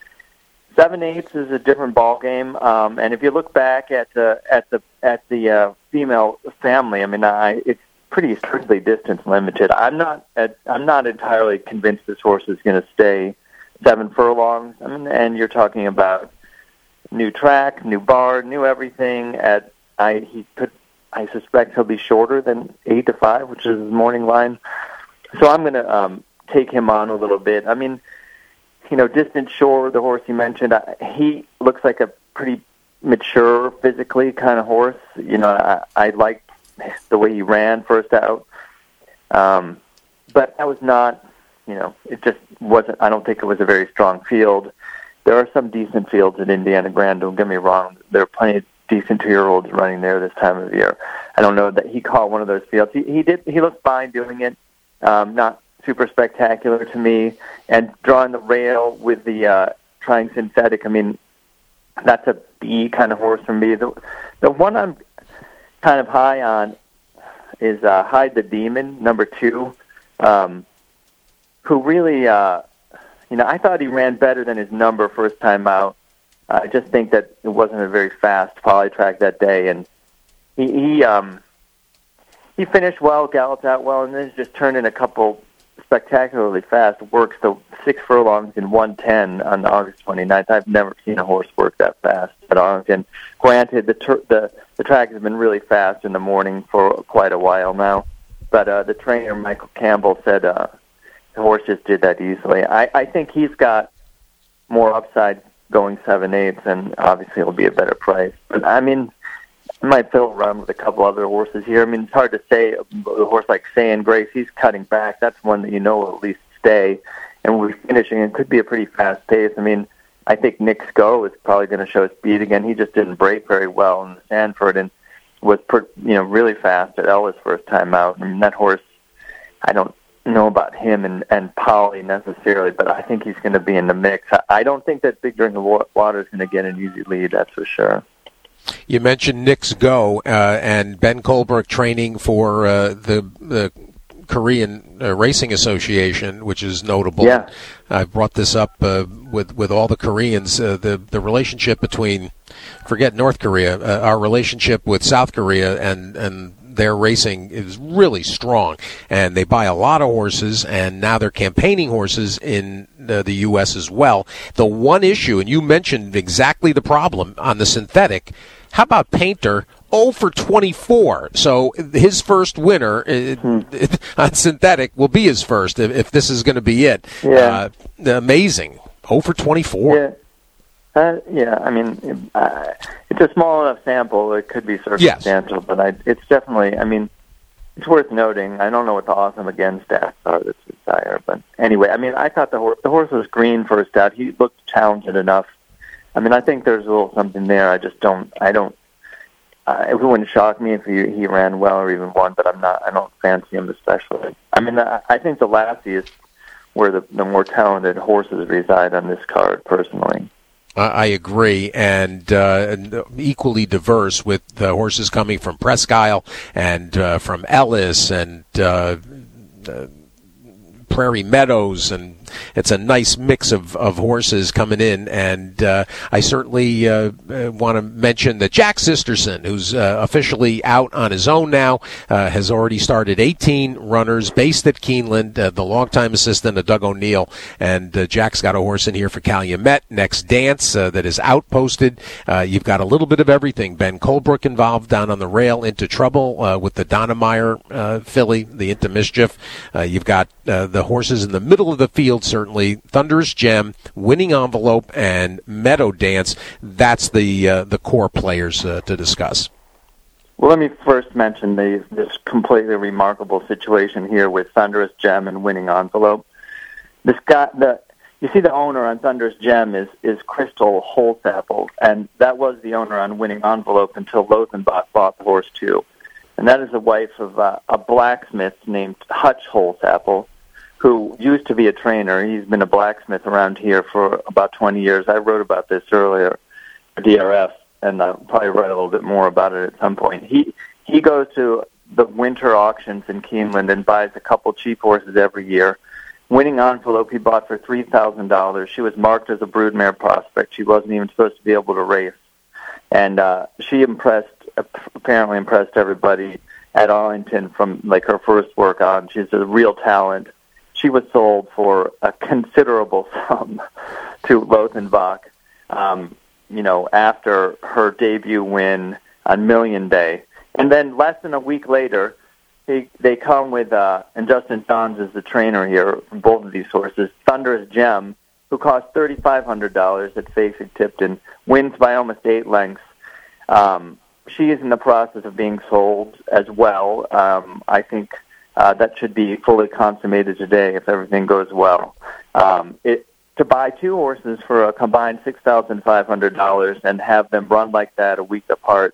Seven eighths is a different ball game, um, and if you look back at the at the at the uh, female family, I mean, I, it's pretty strictly distance limited. I'm not at, I'm not entirely convinced this horse is going to stay seven furlongs. I mean, and you're talking about new track, new bar, new everything. At I he could. I suspect he'll be shorter than eight to five, which is his morning line. So I'm going to um, take him on a little bit. I mean, you know, Distant Shore, the horse you mentioned, I, he looks like a pretty mature, physically kind of horse. You know, I, I liked the way he ran first out. Um, but that was not, you know, it just wasn't, I don't think it was a very strong field. There are some decent fields at Indiana Grand, don't get me wrong. There are plenty of decent two-year-olds running there this time of year. I don't know that he caught one of those fields. He, he did. He looked fine doing it. Um, not super spectacular to me. And drawing the rail with the uh, Trying Synthetic, I mean, that's a B kind of horse for me. The, the one I'm kind of high on is uh, Hide the Demon, number two, um, who really, uh, you know, I thought he ran better than his number first time out. I just think that it wasn't a very fast poly track that day, and he he, um, he finished well, galloped out well, and then just turned in a couple spectacularly fast works. So six furlongs in one ten on August twenty-ninth. I've never seen a horse work that fast at Arlington. Granted, the ter- the the track has been really fast in the morning for quite a while now, but uh, the trainer Michael Campbell said uh, the horse just did that easily. I, I think he's got more upside going seven eighths, and obviously it'll be a better price. But I mean, I might fiddle around with a couple other horses here. I mean, it's hard to say. A horse like Say and Grace, he's cutting back. That's one that you know will at least stay. And we're finishing. It could be a pretty fast pace. I mean, I think Nick's Go is probably going to show speed again. He just didn't break very well in Sanford and was, per, you know, really fast at Ellis first time out. I mean, that horse, I don't know about him and, and Polly necessarily, but I think he's going to be in the mix. I, I don't think that Big Drink of Water is going to get an easy lead, that's for sure. You mentioned Nick's Go uh, and Ben Colbrook training for uh, the, the Korean uh, Racing Association, which is notable. Yeah. I've brought this up uh, with with all the Koreans. Uh, the the relationship between, forget North Korea, uh, our relationship with South Korea and and their racing is really strong, and they buy a lot of horses, and now they're campaigning horses in uh, the U S as well. The one issue, and you mentioned exactly the problem on the synthetic, how about Painter? oh for twenty-four. So his first winner uh, hmm. on synthetic will be his first if, if this is going to be it. Yeah. Uh, amazing. oh for twenty-four. Yeah. Uh, yeah, I mean, uh, it's a small enough sample. It could be circumstantial, yes. but I, it's definitely, I mean, it's worth noting. I don't know what the awesome again stats are that's higher, but anyway, I mean, I thought the horse, the horse was green first out. He looked talented enough. I mean, I think there's a little something there. I just don't, I don't, uh, it wouldn't shock me if he, he ran well or even won, but I'm not, I don't fancy him especially. I mean, I, I think the Lassie is where the, the more talented horses reside on this card, personally. I agree, and, uh, and equally diverse with the horses coming from Presque Isle and uh, from Ellis and uh, uh, Prairie Meadows, and it's a nice mix of, of horses coming in. And uh, I certainly uh, want to mention that Jack Sisterson, who's uh, officially out on his own now, uh, has already started eighteen runners based at Keeneland, uh, the longtime assistant of Doug O'Neill. And uh, Jack's got a horse in here for Calumet, Next Dance, uh, that is outposted. Uh, you've got a little bit of everything. Ben Colebrook involved down on the rail, Into Trouble uh, with the Donnemeyer uh, filly, the Into Mischief. Uh, you've got uh, the horses in the middle of the field, certainly. Thunderous Gem, Winning Envelope, and Meadow Dance. That's the uh, the core players uh, to discuss. Well, let me first mention the, this completely remarkable situation here with Thunderous Gem and Winning Envelope. This guy, the you see the owner on Thunderous Gem is, is Crystal Holzapfel, and that was the owner on Winning Envelope until Lothenbach bought the horse too. And that is the wife of uh, a blacksmith named Hutch Holzapfel, who used to be a trainer. He's been a blacksmith around here for about twenty years. I wrote about this earlier for D R F, and I'll probably write a little bit more about it at some point. He he goes to the winter auctions in Keeneland and buys a couple cheap horses every year. Winning Envelope he bought for three thousand dollars. She was marked as a broodmare prospect. She wasn't even supposed to be able to race. And uh, she impressed, apparently impressed everybody at Arlington from like her first work on. She's a real talent. She was sold for a considerable sum to Lothenbach, um, you know, after her debut win on Million Day. And then less than a week later, they, they come with, uh, and Justin Johns is the trainer here for both of these horses, Thunderous Gem, who cost three thousand five hundred dollars at Facing-Tipton, wins by almost eight lengths. Um, she is in the process of being sold as well. Um, I think uh, that should be fully consummated today if everything goes well. Um, it, to buy two horses for a combined six thousand five hundred dollars and have them run like that a week apart,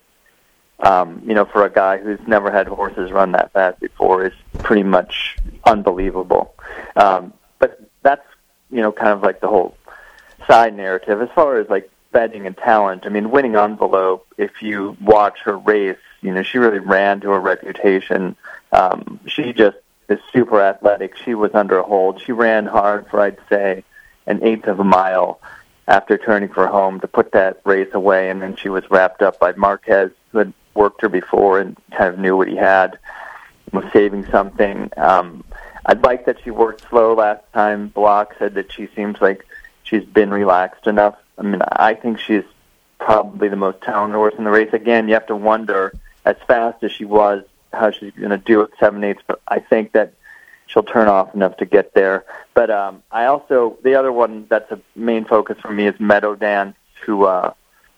um, you know, for a guy who's never had horses run that fast before is pretty much unbelievable. Um, but that's, you know, kind of like the whole side narrative. As far as, like, betting and talent, I mean, Winning Envelope, if you watch her race, you know, she really ran to her reputation. Um, she just is super athletic. She was under a hold. She ran hard for, I'd say, an eighth of a mile after turning for home to put that race away, and then she was wrapped up by Marquez, who had worked her before and kind of knew what he had, was saving something. Um, I'd like that she worked slow last time. Block said that she seems like she's been relaxed enough. I mean, I think she's probably the most talented horse in the race. Again, you have to wonder, as fast as she was, how she's going to do at seven eighths, but I think that she'll turn off enough to get there. But um, I also, the other one that's a main focus for me is Meadow Dance, who uh,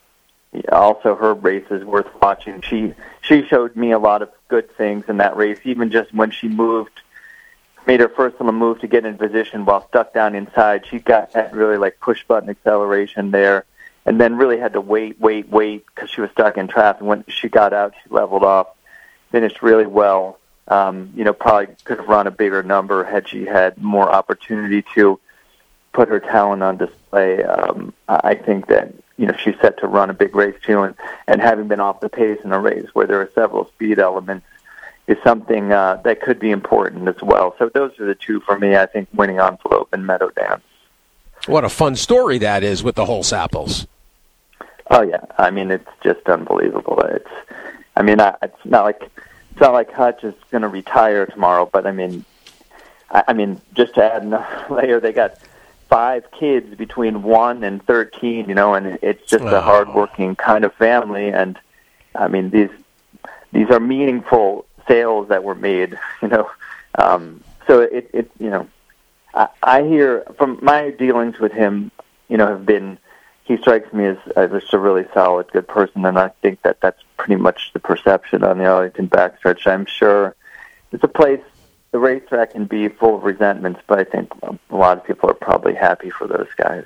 also her race is worth watching. She she showed me a lot of good things in that race, even just when she moved, made her first little move to get in position while stuck down inside. She got that really like push-button acceleration there, and then really had to wait, wait, wait, because she was stuck in traffic. When she got out, she leveled off, finished really well. Um, you know, probably could have run a bigger number had she had more opportunity to put her talent on display. Um, I think that, you know, she's set to run a big race too, and, and having been off the pace in a race where there are several speed elements is something uh, that could be important as well. So those are the two for me, I think, Winning Envelope and Meadow Dance. What a fun story that is with the Holzapples. Oh, yeah. I mean, it's just unbelievable. It's, I mean, I, it's not like... It's not like Hutch is going to retire tomorrow, but I mean, I, I mean, just to add another layer, they got five kids between one and thirteen, you know, and it's just oh. a hardworking kind of family. And I mean, these these are meaningful sales that were made, you know. Um, so it, it, you know, I, I hear from my dealings with him, you know, have been. He strikes me as, as just a really solid, good person, and I think that that's pretty much the perception on the Arlington backstretch. I'm sure it's a place, the racetrack can be full of resentments, but I think a lot of people are probably happy for those guys.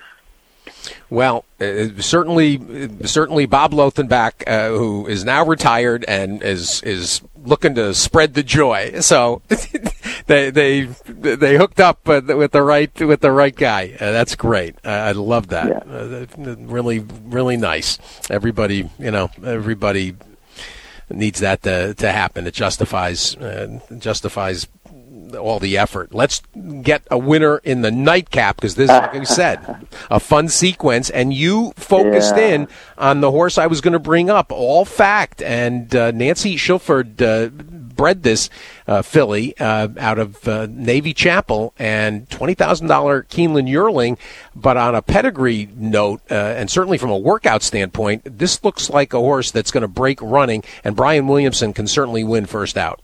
Well, uh, certainly, certainly Bob Lothenbach, uh, who is now retired and is is looking to spread the joy. So they they they hooked up uh, with the right with the right guy. Uh, that's great. Uh, I love that. Yeah. Uh, really, really nice. Everybody, you know, everybody needs that to to happen. It justifies uh, justifies all the effort. Let's get a winner in the nightcap, because this, like you said, a fun sequence, and you focused yeah. in on the horse I was going to bring up, all fact, and uh, Nancy Shilford uh, bred this uh, filly uh, out of uh, Navy Chapel, and twenty thousand dollars Keeneland yearling, but on a pedigree note, uh, and certainly from a workout standpoint, this looks like a horse that's going to break running, and Brian Williamson can certainly win first out.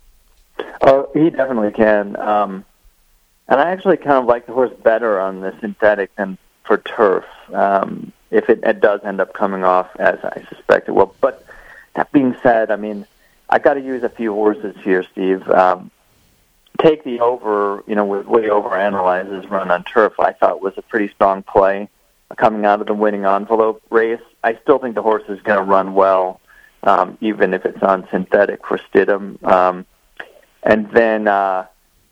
Oh, he definitely can. Um, and I actually kind of like the horse better on the synthetic than for turf, um, if it, it does end up coming off as I suspect it will. But that being said, I mean, I got to use a few horses here, Steve. Um, take the over, you know, with way over analyzes run on turf, I thought was a pretty strong play coming out of the winning envelope race. I still think the horse is going to run well, um, even if it's on synthetic for Stidham. Um, And then uh,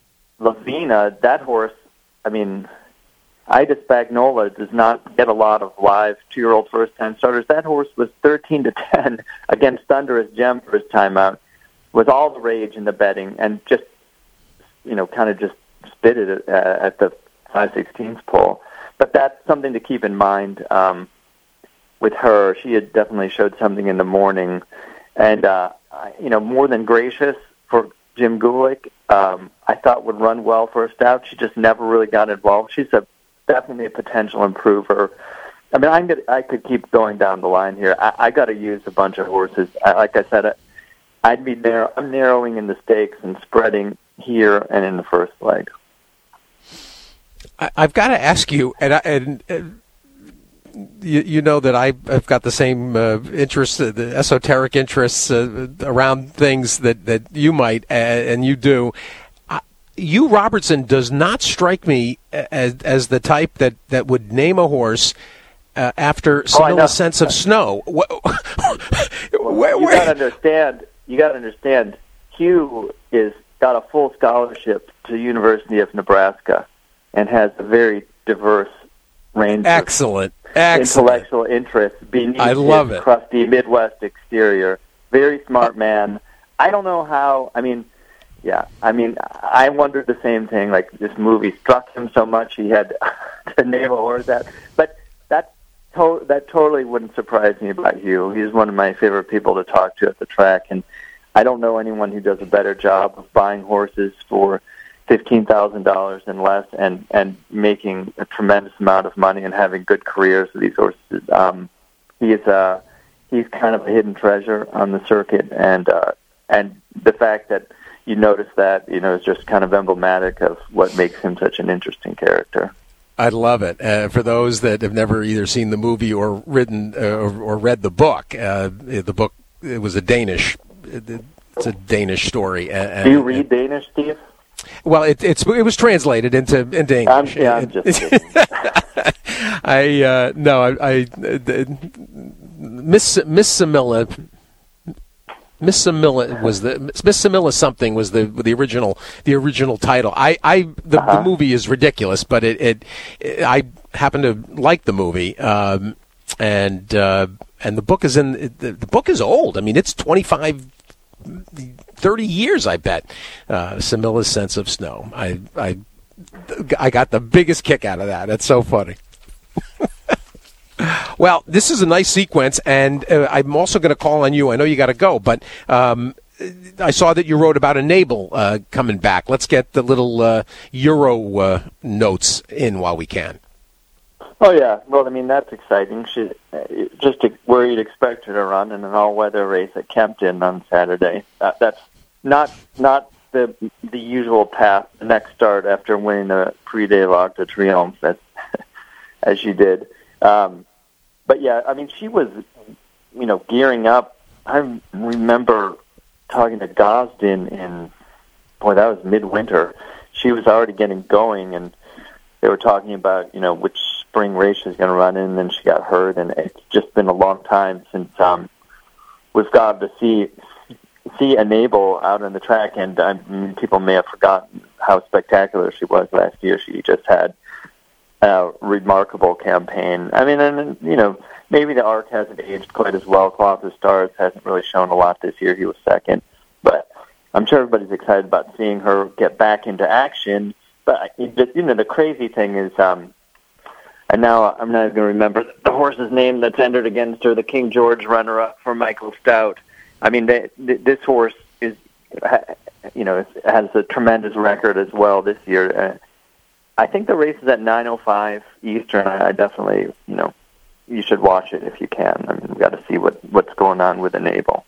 Lavina, that horse, I mean, Ida Spagnola does not get a lot of live two-year-old first-time starters. That horse was thirteen to ten against Thunderous Gem for his time out, with all the rage in the betting, and just, you know, kind of just spit it at, at the five sixteenths pole. But that's something to keep in mind um, with her. She had definitely showed something in the morning. And, uh, you know, More Than Gracious for Jim Gulick, um, I thought would run well first out. She just never really got involved. She's a definitely a potential improver. I mean, I could I could keep going down the line here. I, I got to use a bunch of horses. I, like I said, I, I'd be narrow. I'm narrowing in the stakes and spreading here and in the first leg. I, I've got to ask you, and, I, and uh, you, you know that I, I've got the same uh, interests, uh, the esoteric interests uh, around things that, that you might, uh, and you do. Uh, you, Robertson, does not strike me as as the type that, that would name a horse uh, after Simila's oh, sense of snow. well, you got to understand. You got to understand. Hugh is got a full scholarship to the University of Nebraska, and has a very diverse range Excellent. of Excellent. intellectual interests beneath I love his it. crusty Midwest exterior. Very smart man. I don't know how, I mean, yeah, I mean, I wondered the same thing, like this movie struck him so much he had to name a horse that. But that, to- that totally wouldn't surprise me about Hugh. He's one of my favorite people to talk to at the track, and I don't know anyone who does a better job of buying horses for fifteen thousand dollars and less, and, and making a tremendous amount of money and having good careers with these horses. Um, he is uh, he's kind of a hidden treasure on the circuit, and uh, and the fact that you notice that, you know, is just kind of emblematic of what makes him such an interesting character. I love it. Uh, for those that have never either seen the movie or written uh, or, or read the book, uh, the book it was a Danish. It's a Danish story. And, Do you read Danish, Steve? Well, it, it's it was translated into into English. I'm, yeah, I'm just kidding. I uh, no, I, I uh, Miss Miss Samilla. Miss Samilla was the Miss Samilla something was the the original the original title. I, I the, uh-huh. the movie is ridiculous, but it, it, it I happen to like the movie, um, and uh, and the book is in the, the book is old. I mean, it's twenty-five, thirty years, I bet. Uh, Samilla's Sense of Snow. I I I got the biggest kick out of that. That's so funny. Well, this is a nice sequence, and uh, I'm also going to call on you. I know you got to go, but um, I saw that you wrote about Enable uh, coming back. Let's get the little uh, Euro uh, notes in while we can. Oh, yeah. Well, I mean, that's exciting. She, just to, where you'd expect her to run in an all-weather race at Kempton on Saturday. Uh, that's not not the the usual path, the next start after winning the Prix de l'Arc de Triomphe, as, as she did. Um, but, yeah, I mean, she was, you know, gearing up. I remember talking to Gosden in, boy, that was midwinter. She was already getting going, and they were talking about, you know, which spring race she's going to run in, and then she got hurt, and it's just been a long time since um, we've got to see see Enable out on the track, and I mean, people may have forgotten how spectacular she was last year. She just had a remarkable campaign. I mean, and you know, maybe the arc hasn't aged quite as well. Cloth of Stars hasn't really shown a lot this year. He was second, but I'm sure everybody's excited about seeing her get back into action. But you know, the crazy thing is, um, and now I'm not even going to remember the horse's name that's entered against her, the King George runner-up for Michael Stout. I mean, they, this horse is, you know, has a tremendous record as well this year. Uh, I think the race is at nine oh five Eastern. I, I definitely, you know, you should watch it if you can. I mean, we've got to see what, what's going on with Enable.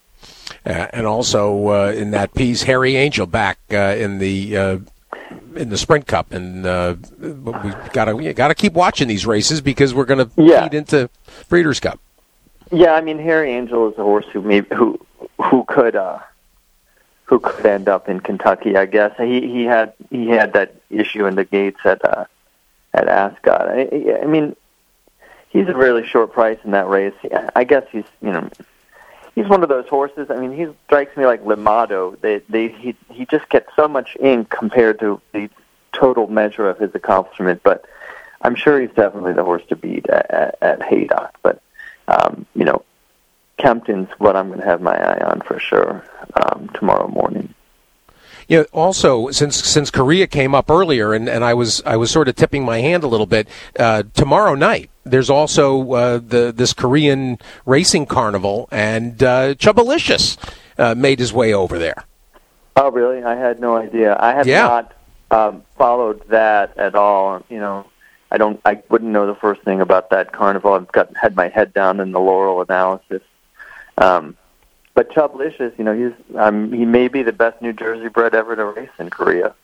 Uh, and also uh, in that piece, Harry Angel back uh, in the uh, in the Sprint Cup, and uh, we've got to got to keep watching these races because we're going to yeah. feed into Breeders' Cup. Yeah, I mean, Harry Angel is a horse who may, who who could uh, who could end up in Kentucky. I guess he he had he had that issue in the gates at uh, at Ascot. I, I mean, he's a really short price in that race. I guess he's you know. He's one of those horses. I mean, he strikes me like Limado. They, they, he, he just gets so much ink compared to the total measure of his accomplishment. But I'm sure he's definitely the horse to beat at, at, at Haydock. But um, you know, Kempton's what I'm going to have my eye on for sure um, tomorrow morning. Yeah. Also, since since Korea came up earlier, and, and I was I was sort of tipping my hand a little bit. Uh, tomorrow night, there's also uh, the this Korean racing carnival, and uh, Chubalicious uh, made his way over there. Oh, really? I had no idea. I have yeah. not um, followed that at all. You know, I don't. I wouldn't know the first thing about that carnival. I've got had my head down in the Laurel analysis. Um, But Chubalicious, you know, he's um, he may be the best New Jersey bred ever to race in Korea.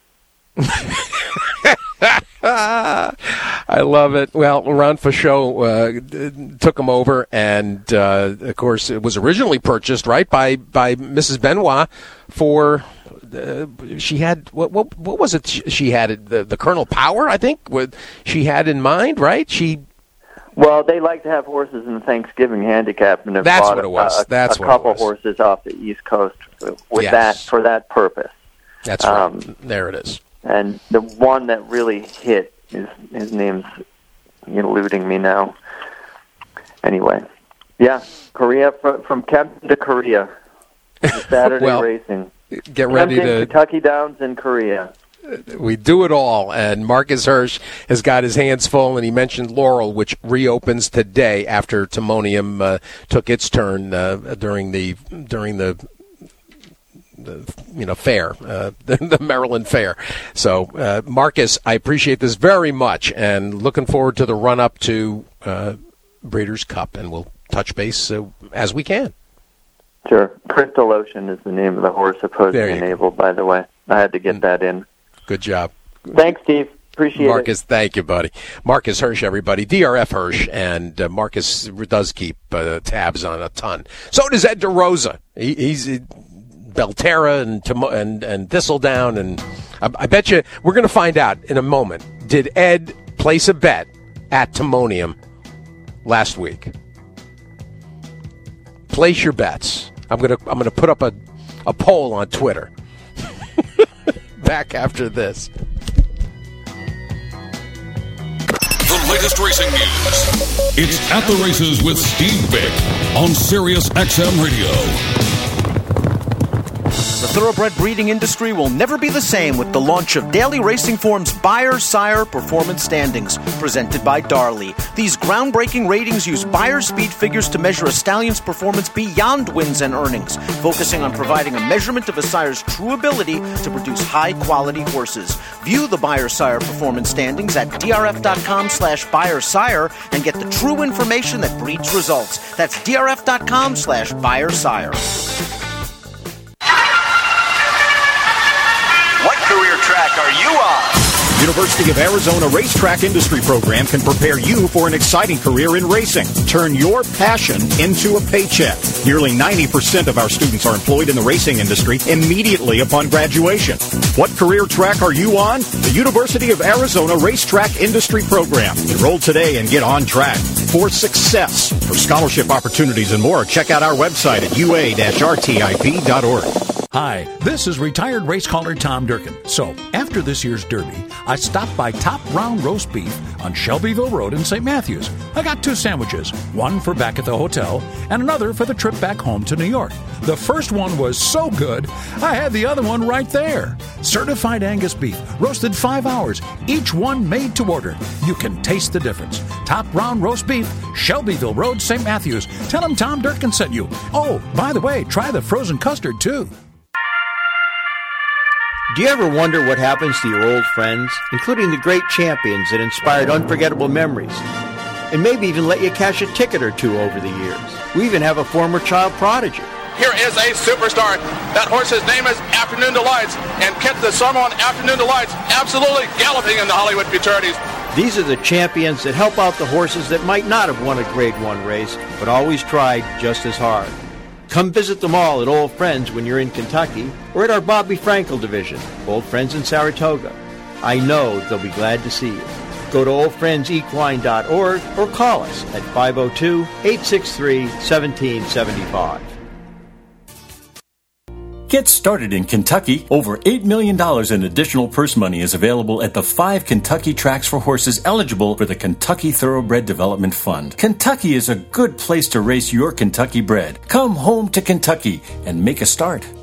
I love it. Well, Ron Fauchot uh, took him over, and uh, of course, it was originally purchased right by, by Missus Benoit for. Uh, she had what, what? What was it? She had the the Colonel Power, I think. What she had in mind, right? She. Well, they like to have horses in the Thanksgiving handicap, and have That's bought what it was. A, a, That's a what couple it was. horses off the East Coast with Yes. that for that purpose. That's right. Um, there it is. And the one that really hit is his name's eluding me now. Anyway, yeah, Korea from, from Kempton to Korea. Saturday well, racing. Get ready Kempton, to Kentucky Downs in Korea. We do it all, and Marcus Hirsch has got his hands full, and he mentioned Laurel, which reopens today after Timonium uh, took its turn uh, during the during the, the you know fair, uh, the, the Maryland Fair. So, uh, Marcus, I appreciate this very much, and looking forward to the run up to uh, Breeders' Cup, and we'll touch base uh, as we can. Sure, Crystal Ocean is the name of the horse supposed to be enabled. By the way, I had to get that in. Good job. Thanks, Steve. Appreciate Marcus, it. Marcus, thank you, buddy. Marcus Hirsch, everybody. D R F Hirsch, and uh, Marcus does keep uh, tabs on a ton. So does Ed DeRosa. He, he's uh, Belterra and, and and Thistledown, and I, I bet you we're going to find out in a moment. Did Ed place a bet at Timonium last week? Place your bets. I'm gonna I'm gonna put up a, a poll on Twitter. Back after this. The latest racing news. It's At the Races with Steve Vick on Sirius X M Radio. The thoroughbred breeding industry will never be the same with the launch of Daily Racing Form's Beyer Sire Performance Standings, presented by Darley. These groundbreaking ratings use Beyer speed figures to measure a stallion's performance beyond wins and earnings, focusing on providing a measurement of a sire's true ability to produce high-quality horses. View the Beyer Sire Performance Standings at drf.com slash Beyer Sire and get the true information that breeds results. That's drf.com slash Beyer Sire. What career track are you on? University of Arizona Racetrack Industry Program can prepare you for an exciting career in racing. Turn your passion into a paycheck. Nearly ninety percent of our students are employed in the racing industry immediately upon graduation. What career track are you on? The University of Arizona Racetrack Industry Program. Enroll today and get on track. for success. For scholarship opportunities and more, check out our website at u a dash r t i p dot org. Hi, this is retired race caller Tom Durkin. So, after this year's Derby, I stopped by Top Round Roast Beef on Shelbyville Road in Saint Matthews. I got two sandwiches, one for back at the hotel and another for the trip back home to New York. The first one was so good, I had the other one right there. Certified Angus beef, roasted five hours, each one made to order. You can taste the difference. Top Round Roast Beef, Shelbyville Road, Saint Matthews. Tell them Tom Durkin sent you. Oh, by the way, try the frozen custard, too. Do you ever wonder what happens to your old friends, including the great champions that inspired unforgettable memories, and maybe even let you cash a ticket or two over the years? We even have a former child prodigy. Here is a superstar. That horse's name is Afternoon Delights, and Kent the Summer on Afternoon Delights absolutely galloping in the Hollywood Futurities. These are the champions that help out the horses that might not have won a Grade One race, but always tried just as hard. Come visit them all at Old Friends when you're in Kentucky, or at our Bobby Frankel division, Old Friends in Saratoga. I know they'll be glad to see you. Go to old friends equine dot org or call us at five oh two, eight six three, one seven seven five. Get started in Kentucky. Over eight million dollars in additional purse money is available at the five Kentucky tracks for horses eligible for the Kentucky Thoroughbred Development Fund. Kentucky is a good place to race your Kentucky bred. Come home to Kentucky and make a start.